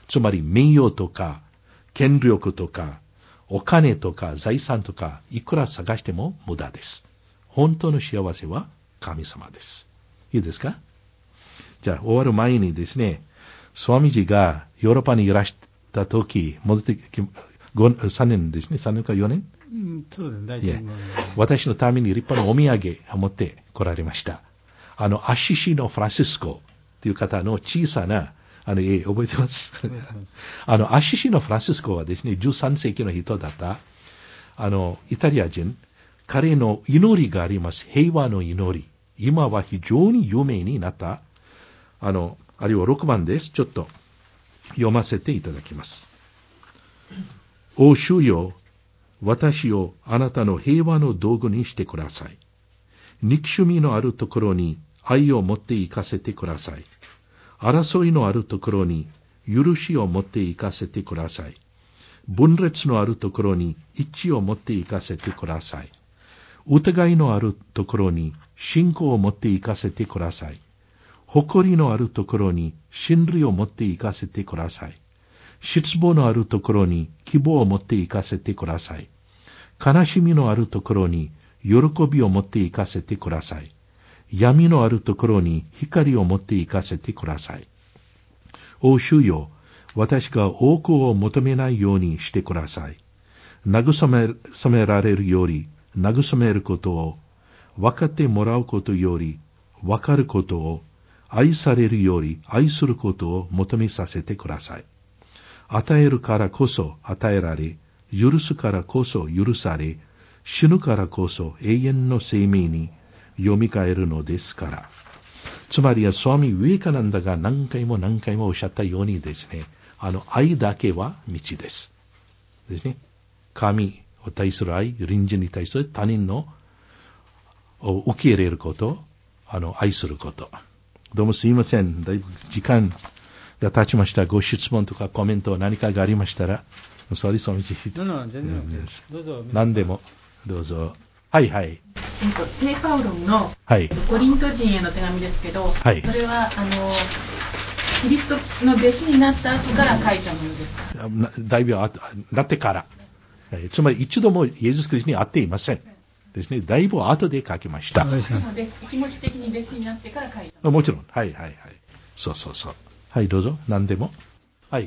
つまり名誉とか、権力とか、お金とか財産とか、いくら探しても無駄です。本当の幸せは神様です。いいですか？じゃあ、終わる前にですね、スワミジがヨーロッパにいらした時、戻ってき、3年ですね、3年か4年？ そうですね、大体。 私のために立派なお土産を持って来られました。アッシシのフランシスコという方の小さな、絵、覚えてます？アッシシのフランシスコはですね、13世紀の人だった、イタリア人、彼の祈りがあります。平和の祈り。今は非常に有名になった。あるいは6番です。ちょっと読ませていただきます。お主よ、私をあなたの平和の道具にしてください。憎しみのあるところに愛を持って行かせてください。争いのあるところに許しを持って行かせてください。分裂のあるところに一致を持って行かせてください。疑いのあるところに信仰を持って行かせてください。誇りのあるところに真理を持って行かせてください。失望のあるところに希望を持って行かせてください。悲しみのあるところに喜びを持って行かせてください。闇のあるところに光を持って行かせてください。お主よ、私が多くを求めないようにしてください。慰められるより慰めることを、分かってもらうことより分かることを、愛されるより愛することを求めさせてください。与えるからこそ与えられ、許すからこそ許され、死ぬからこそ永遠の生命に蘇るのですから。つまりはスワミ・ウィエカナンダが何回も何回もおっしゃったようにですね、愛だけは道です。ですね。神を対する愛、隣人に対する他人のを受け入れること、愛すること。どうもすいません。だいぶ時間が経ちました。ご質問とかコメント何かがありましたら、それそのうち。 全然どうぞ。 何でも、どうぞ。はいはい。 聖パウロの、コリント人への手紙ですけど、それはキリストの弟子になった後から書いたものですか？ だいぶなってから。つまり一度もイエス・キリストに会っていません。ですね。だいぶ後で書きました。 そうです。気持ち的に弟子になってから書いた。 もちろん。はい。そう。はい、どうぞ。何でも。はい。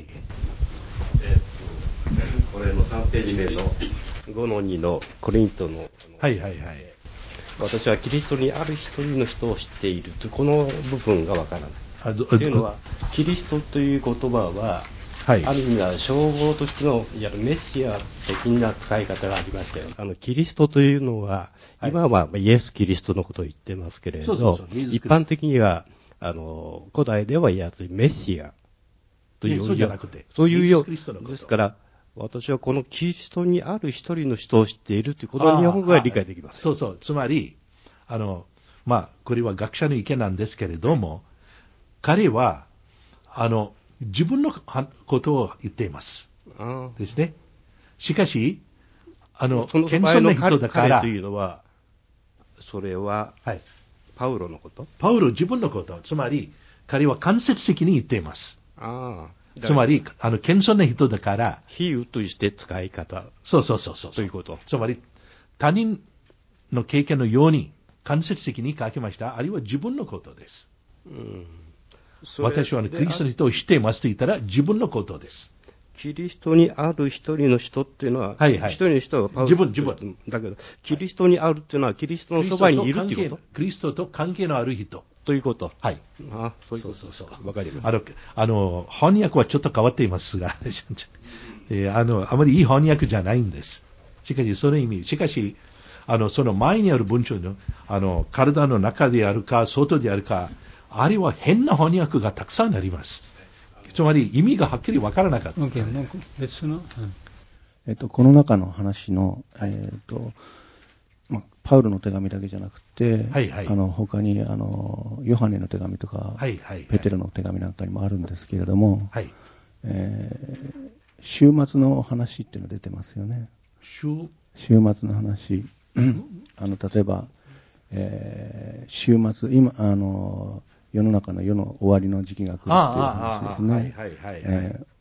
これの3ページ目の5-2のコリントの。 はい。 私はキリストにある一人の人を知っていると、この部分がわからない。というのは、キリストという言葉は、ある意味は称号としてのいわゆるメシア的な使い方がありましたよ。キリストというのは、今はイエス・キリストのことを言ってますけれど、一般的には古代ではメシアというそうじゃなくて、 そういうようですから、私はこのキリストにある一人の人を知っているというこの日本語が理解できます。 そう。つまりこれは学者の意見なんですけれども、彼は自分のことを言っています。ですね。しかし、謙遜な人だから。 彼というのは、それは、パウロのこと？ パウロ自分のこと。つまり、彼は間接的に言っています。つまり、謙遜な人だから。 比喩として使い方。 そう。 ということ。 つまり、他人の経験のように間接的に書きました。あるいは自分のことです。私はキリストの人を知っていますと言ったら自分のことです。 キリストにある一人の人っていうのは、一人の人はパウロ。 自分。 だけど、キリストにあるっていうのは、キリストのそばにいるっていうこと？ キリストと関係のある人。 ということ。 はい。 そういうこと。 そう。 わかりました。 翻訳はちょっと変わっていますが、あまりいい翻訳じゃないんです。しかし、その意味、その前にある文章の、体の中であるか、外であるか、あれは変な翻訳がたくさんあります。つまり意味がはっきりわからなかった。 別の、 この中の話の、パウロの手紙だけじゃなくて、他にヨハネの手紙とか、ペテロの手紙なんかにもあるんですけれども、週末の話っていうの出てますよね。週末の話。例えば、週末、今、世の中の世の終わりの時期が来るっていう話ですね。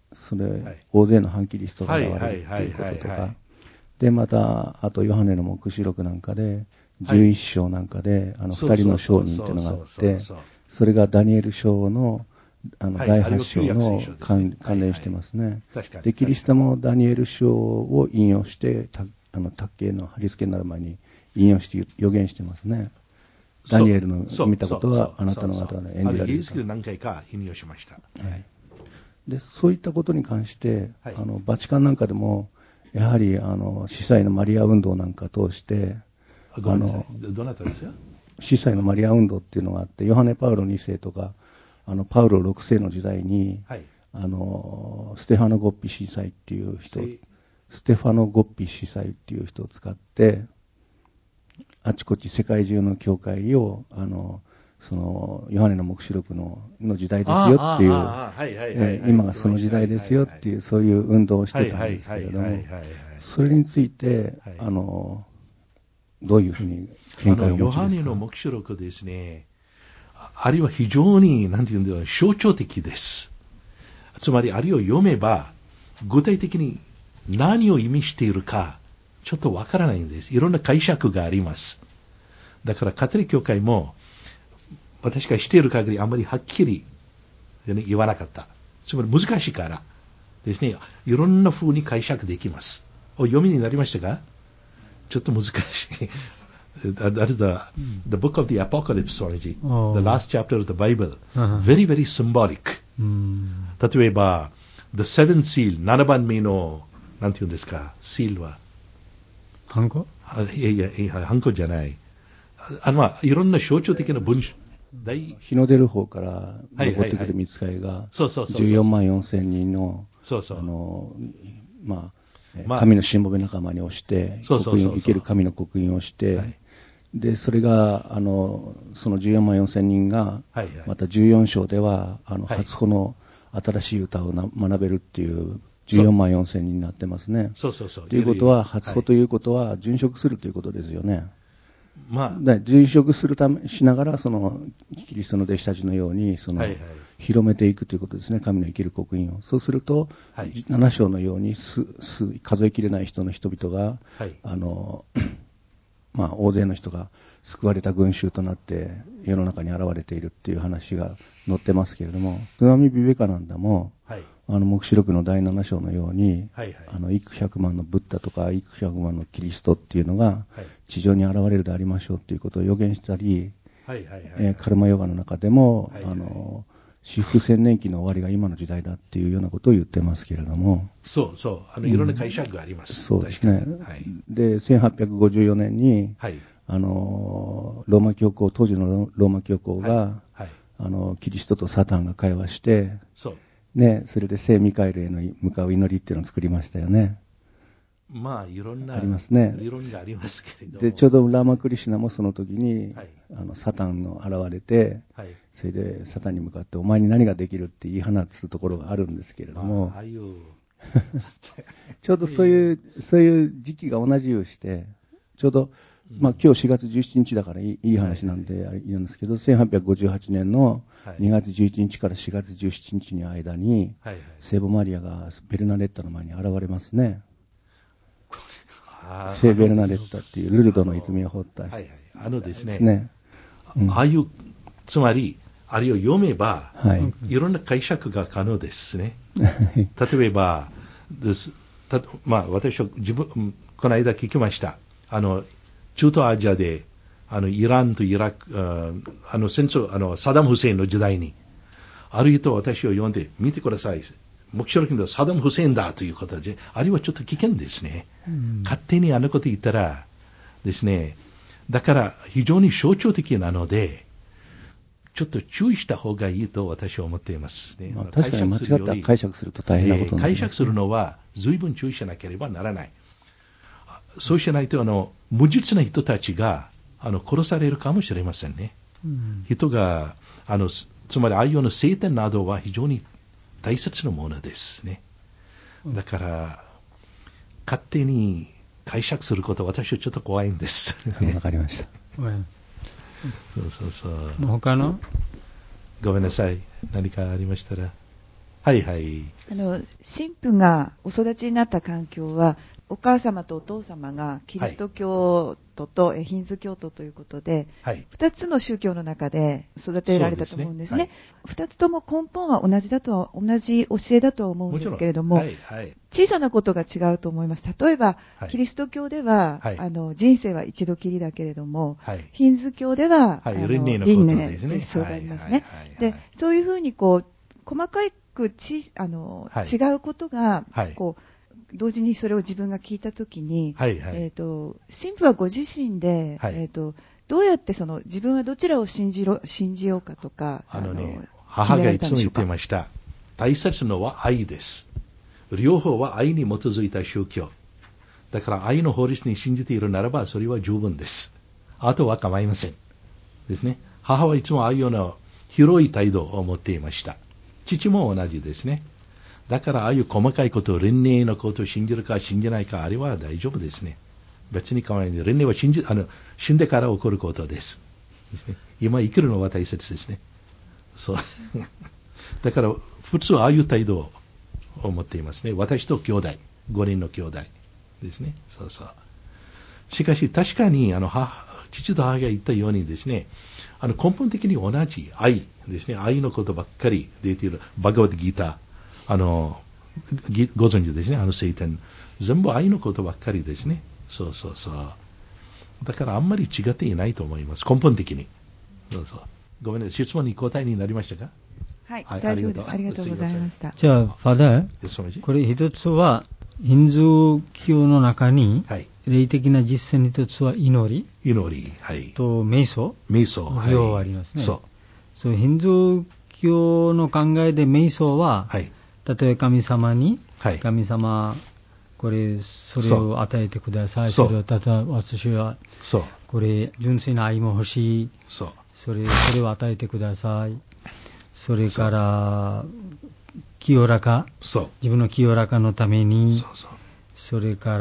大勢の反キリストが現れるということとか、で、また、あと、ヨハネの黙示録なんかで、11章なんかで、2人の証人っていうのがあって、それがダニエル書の、第8章の関連してますね。で、キリストもダニエル書を引用して、卓形の貼り付けになる前に引用して予言してますね。ダニエルの見たことはあなたの方が演じられる。 何回か引用しました。 で、そういったことに関して、バチカンなんかでも、やはり司祭のマリア運動なんか通して、 どなたですよ？ 司祭のマリア運動っていうのがあって、ヨハネ・パウロ2世とか、パウロ6世の時代に、ステファノ・ゴッピ司祭っていう人、ステファノ・ゴッピ司祭っていう人を使って、あちこち世界中の教会を、そのヨハネの黙示録の時代ですよっていう、今がその時代ですよっていう、そういう運動をしてたんですけれども、それについて、どういうふうに見解をお持ちですか？ ヨハネの黙示録ですね、あるいは非常に、なんていうんだろう、象徴的です。つまり、あれを読めば、具体的に何を意味しているか、ちょっとわからないんです。いろんな解釈があります。だから、カトリック教会も、私がしている限りあまりはっきり言わなかった。つまり難しいからですね、いろんな風に解釈できます。お読みになりましたか？ちょっと難しい。That is the book of the Apocalypse, the last chapter of the Bible. Very, very symbolic. 例えば、the seventh seal, 7番目の、なんて言うんですか、シールは。 ハンコ？ いや、ハンコじゃない。いろんな象徴的な文章。 日の出る方から残ってくる御使いが、14万4千人の、神のしもべ仲間に押して、生ける神の刻印をして、で、それが、その14万4千人が、また14章では、初歩の新しい歌を学べるっていう、14万4千人になってますね。ということは、初歩ということは、殉職するということですよね。殉職しながら、そのキリストの弟子たちのように広めていくということですね、神の生きる刻印を。そうすると、7章のように数えきれない人々が、大勢の人が救われた群衆となって世の中に現れているっていう話が載ってますけれども、スワミ・ビベカナンダも、黙示録の第7章のように、幾百万のブッダとか幾百万のキリストっていうのが地上に現れるでありましょうっていうことを予言したり、カルマヨガの中でも、至福千年期の終わりが今の時代だっていうようなことを言ってますけれども、 いろんな解釈があります。 そうですね。で、1854年に、当時のローマ教皇が、キリストとサタンが会話して、それで聖ミカエルへの向かう祈りっていうのを作りましたよね。 いろんなありますね。 理論がありますけれども。 で、ちょうどラーマクリシュナもその時に、サタンの現れて、それでサタンに向かってお前に何ができるって言い放つところがあるんですけれども、ちょうどそういう時期が同じようして、ちょうど、今日4月17日だからいい話なんであれなんですけど、1858年の2月11日から4月17日の間に、聖母マリアがベルナレッタの前に現れますね。聖ベルナレッタっていうルルドの泉を掘った人ですね。つまり、あれを読めば、いろんな解釈が可能ですね。例えば、私はこの間聞きました。中東アジアで、イランとイラク、戦争、サダム・フセインの時代に、ある人私を呼んで、見てください。黙示録のサダム・フセインだということで、あれはちょっと危険ですね。勝手にあのこと言ったらですね、だから非常に象徴的なので、ちょっと注意した方がいいと私は思っていますね。 確かに間違った解釈すると大変なことになります。 解釈するのは随分注意しなければならない。そうしないと無実な人たちが殺されるかもしれませんね。人がつまりああいう聖典などは非常に大切なものですね。だから勝手に解釈することは私はちょっと怖いんです。 わかりました。 そう。 他の？ ごめんなさい。何かありましたら。 はいはい。 神父がお育ちになった環境は、お母様とお父様がキリスト教徒とヒンズー教徒ということで、2つの宗教の中で育てられたと思うんですね。2つとも根本は同じ教えだとは思うんですけれども、小さなことが違うと思います。例えば、キリスト教では、人生は一度きりだけれども、ヒンズー教では、輪廻って必要がありますね。で、そういうふうに細かく違うことが、同時にそれを自分が聞いたときに、神父はご自身で、どうやって自分はどちらを信じようかとか、 母がいつも言っていました。大切なのは愛です。両方は愛に基づいた宗教。だから愛の法律に信じているならば、それは十分です。あとは構いません。ですね。母はいつもああいうような広い態度を持っていました。父も同じですね。だからああいう細かいこと、輪廻のことを信じるか信じないか、あれは大丈夫ですね。別に構わない。輪廻は死んでから起こることです。今生きるのは大切ですね。そう。だから普通ああいう態度を持っていますね。私と兄弟、5人の兄弟ですね。そうそう。しかし確かに父と母が言ったようにですね、根本的に同じ愛ですね。愛のことばっかり出ているバガヴァッドギーター。ご存知ですね、聖典。全部愛のことばっかりですね。そうそうそう。だからあんまり違っていないと思います。根本的に。そうそう。ごめんなさい。質問に答えになりましたか？ はい、大丈夫です。ありがとうございました。 じゃあ、ファダー、これ一つは、ヒンズー教の中に、霊的な実践一つは祈り、 はい、 と瞑想、両ありますね。そう、ヒンズー教の考えで瞑想は、例えば神様に、神様、それを与えてください。それを私は、これ、純粋な愛も欲しい。それを与えてください。それから、清らか。自分の清らかのために。それから、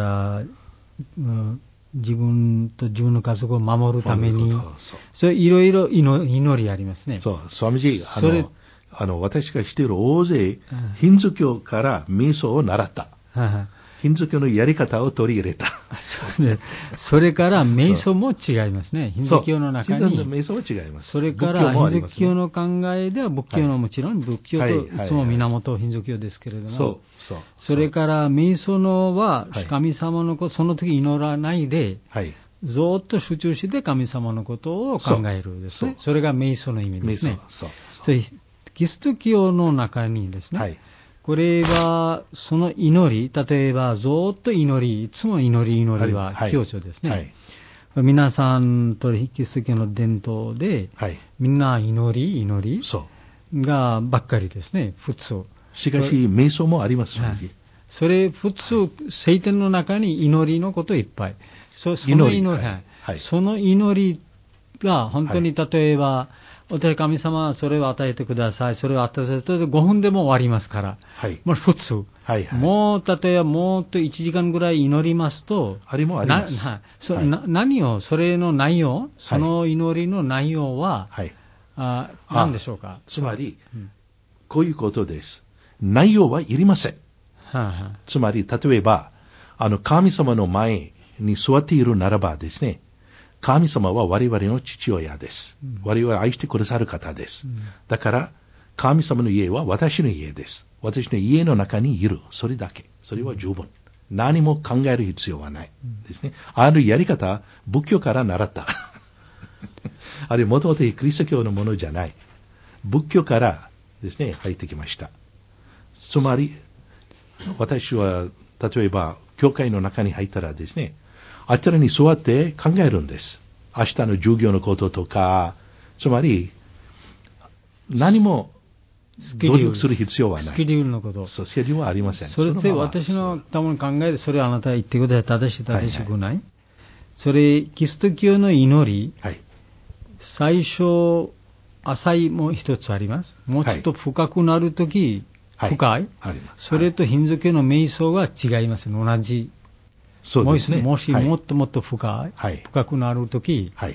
自分と自分の家族を守るために。そういろいろ祈りありますね。 そう、スワミジー、私が知っている大勢、ヒンズー教から瞑想を習った。ヒンズー教のやり方を取り入れた。 それから瞑想も違いますね。ヒンズー教の中に。 瞑想も違います。 それからヒンズー教の考えでは仏教のもちろん仏教といつも源ヒンズー教ですけれども。それから瞑想のは神様のこと、その時祈らないで、ずっと集中して神様のことを考えるですね。それが瞑想の意味ですね。キリスト教の中にですね、これはその祈り、例えばずっと祈り、いつも祈りは強調ですね。皆さんとキリスト教の伝統で、みんな祈りがばっかりですね、普通。 しかし瞑想もありますよね。 それ普通聖典の中に祈りのこといっぱい。その祈りが本当に例えば、神様はそれを与えてください。それを与えて5分でも終わりますから。もう普通。もう例えばもっと1時間ぐらい祈りますと、 あれもあります。 何を、それの内容、その祈りの内容は、何でしょうか。 つまり、こういうことです。内容はいりません。つまり、例えば、神様の前に座っているならばですね、神様は我々の父親です。我々を愛してくださる方です。だから、神様の家は私の家です。私の家の中にいる。それだけ。それは十分。何も考える必要はない。ですね。あるやり方、仏教から習った。あれ、もともとキリスト教のものじゃない。仏教からですね、入ってきました。つまり、私は、例えば、教会の中に入ったらですね、あちらに座って考えるんです。明日の授業のこととか、つまり、何も努力する必要はない。 スケジュールのこと。 そう、スケジュールはありません。 それって私のための考えで、それをあなたは言ってください。正しくない。それ、キリスト教の祈り、最初、浅いも一つあります。もうちょっと深くなるとき、深い。それとヒンズー教の瞑想は違いますね。同じ。そうですね。もしもっともっと深くなるとき、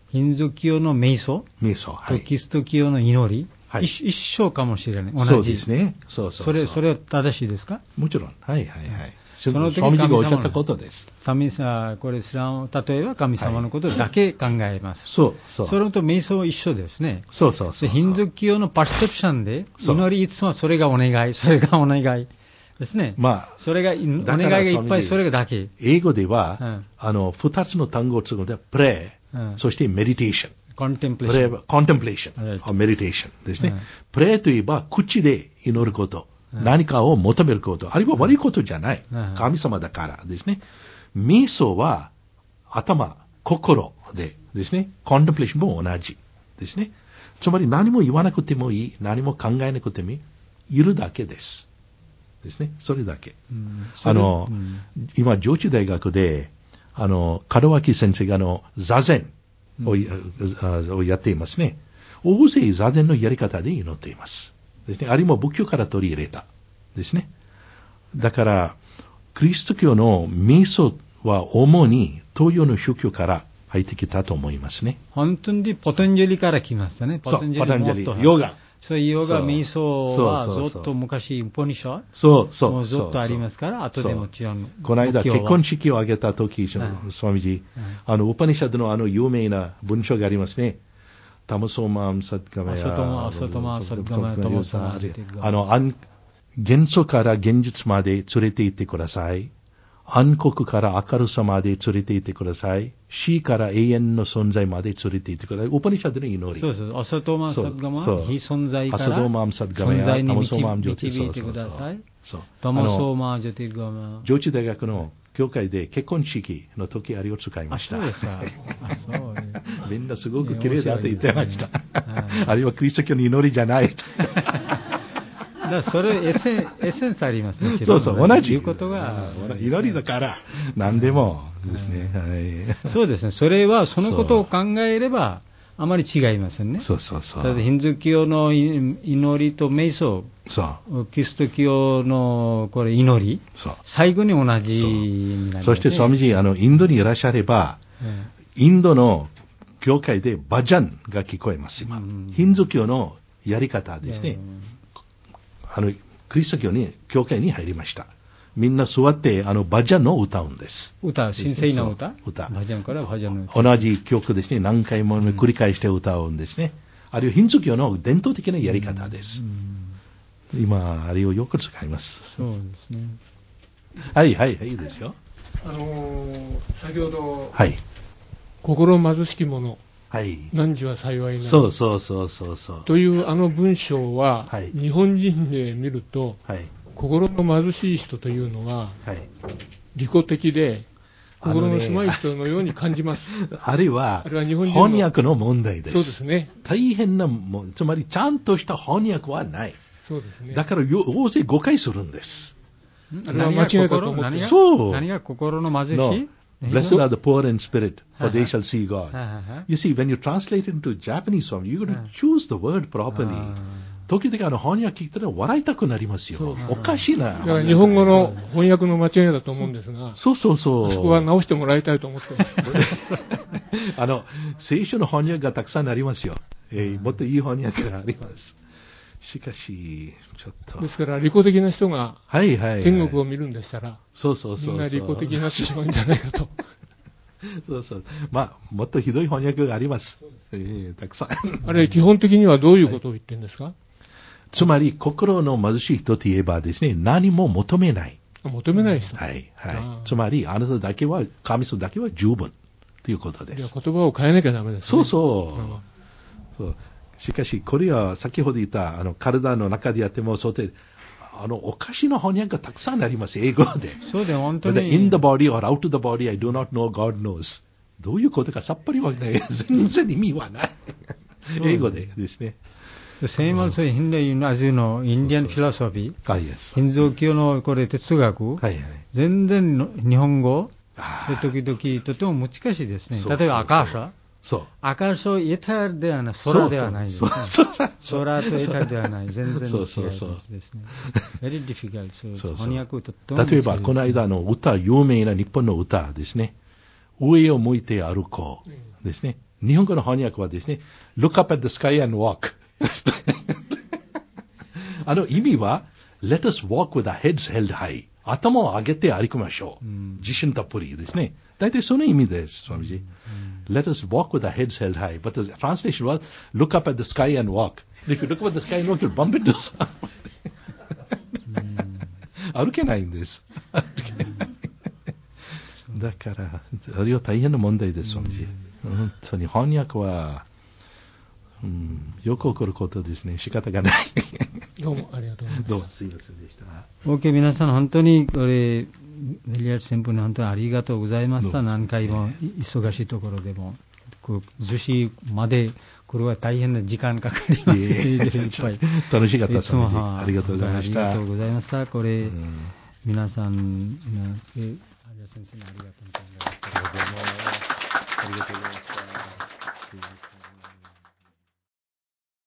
ヒンズー教の瞑想とキリスト教の祈り、一緒かもしれない。同じ。 そうですね。それは正しいですか？ もちろん。その時神様がおっしゃったことです。 これイスラム、例えば神様のことだけ考えます。 それと瞑想一緒ですね。 ヒンズー教のパーセプションで、祈りいつもそれがお願いですね。それが、お願いがいっぱいそれがだけ。 英語では、二つの単語を使うので、プレイ、そしてメディテーション。コンテンプレーション、メディテーションですね。プレイといえば、口で祈ること。何かを求めること、あるいは悪いことじゃない。神様だからですね。瞑想は頭、心でですね。コンテンプレーションも同じですね。つまり何も言わなくてもいい、何も考えなくてもいい、いるだけです。ですね。それだけ。今、上智大学で、門脇先生が座禅をやっていますね。大勢座禅のやり方で祈っています。ですね。あるいは仏教から取り入れた。ですね。だから、キリスト教の瞑想は主に東洋の宗教から入ってきたと思いますね。 本当にポタンジャリから来ましたね。 ポタンジャリ、ヨガ。 そういうヨガ、瞑想はずっと昔、ウポニシャもうずっとありますから、後でもちろん。 この間、結婚式を挙げたとき、スワミジー、ウポニシャドの有名な文章がありますね。タモソーマンサッガメヤ。元素から現実まで連れて行ってください。暗黒から明るさまで連れて行ってください。死から永遠の存在まで連れて行ってください。ウパニシャドの祈り。 そう。アサトマンサッガマ、非存在から存在に導いてください。タモソーマンジョティガマ。 上智大学の教会で結婚式の時あれを使いました。 そうですか。 みんなすごく綺麗だと言ってました。あるいはキリスト教の祈りじゃない。 それエッセンスありますね。 そう、同じ。 いうことが祈りだから何でもですね。 そうですね。それはそのことを考えればあまり違いませんね。 そう。 ただヒンズー教の祈りと瞑想、キリスト教のこれ祈り、最後に同じになりますね。 そしてスワミジー、インドにいらっしゃれば、インドの教会でバジャンが聞こえます今。ヒンズー教のやり方ですね。キリスト教に教会に入りました。みんな座ってバジャンを歌うんです。 神聖な歌。 バジャンからバジャンの歌。 同じ曲ですね。何回も繰り返して歌うんですね。あるいはヒンズー教の伝統的なやり方です。今あれをよく使います。 そうですね。 はい、いいですよ。 先ほど、 心貧しき者。汝は幸いなり。 そう。 という文章は、日本人で見ると、心の貧しい人というのは、利己的で、心の狭い人のように感じます。 あるいは翻訳の問題です。 そうですね。 大変なつまりちゃんとした翻訳はない。 そうですね。 だから大勢誤解するんです。 あれは間違いだと思って。 何が心の貧しい ？Blessed are the poor in spirit, for they shall see God. You see, when you translate it into Japanese form, you've got to choose the word properly. 時々翻訳聞いたら笑いたくなりますよ。おかしいな。 だから日本語の翻訳の間違いだと思うんですが、 そう。 あそこは直してもらいたいと思ってます。 聖書の翻訳がたくさんありますよ。もっといい翻訳があります。しかし、ちょっと。 ですから、利己的な人が、天国を見るんでしたら、 そう。 みんな利己的になってしまうんじゃないかと。 そう。もっとひどい翻訳があります。たくさん。 あれ、基本的にはどういうことを言ってるんですか？ つまり、心の貧しい人といえばですね、何も求めない。 求めない人。 つまり、あなただけは、神様だけは十分ということです。 言葉を変えなきゃダメですね。 そう。しかし、これは先ほど言った体の中でやってもそうで、おかしな翻訳がたくさんあります、英語で。 そうで、本当に。 in the body or out of the body, I do not know, God knows. どういうことかさっぱりわからない。全然意味はない。英語でですね。 Same also in as you know, Indian philosophy. ヒンズー教のこれ哲学。全然日本語で時々とても難しいですね。例えばアカーシャ。アカーシャエターではない、空ではないですね。空とエターではない、全然違いますですね。Very difficult. 翻訳とっても例えばこの間の歌、有名な日本の歌ですね。上を向いて歩こうですね。 日本語の翻訳はですね、look up at the sky and walk 意味は、let us walk with our heads held high。頭を上げて歩きましょう。自信たっぷりですね。大体その意味です、スワミジ。let us walk with our heads held high. But the translation was, look up at the sky and walk. If you look up at the sky and walk, you'll bump into something. 歩けないんです。だから、あれは大変な問題です、スワミジ。本当に翻訳は、よく起こることですね。仕方がない。 どうもありがとうございます。 どうもすいませんでした。 OK、皆さん本当にこれ、ベリアル先生に本当にありがとうございました。何回も忙しいところでも。逗子までこれは大変な時間かかります。いっぱい楽しかったです。ありがとうございました。 ありがとうございました。これ、皆さん、有谷先生にありがとうございました。 どうもありがとうございました。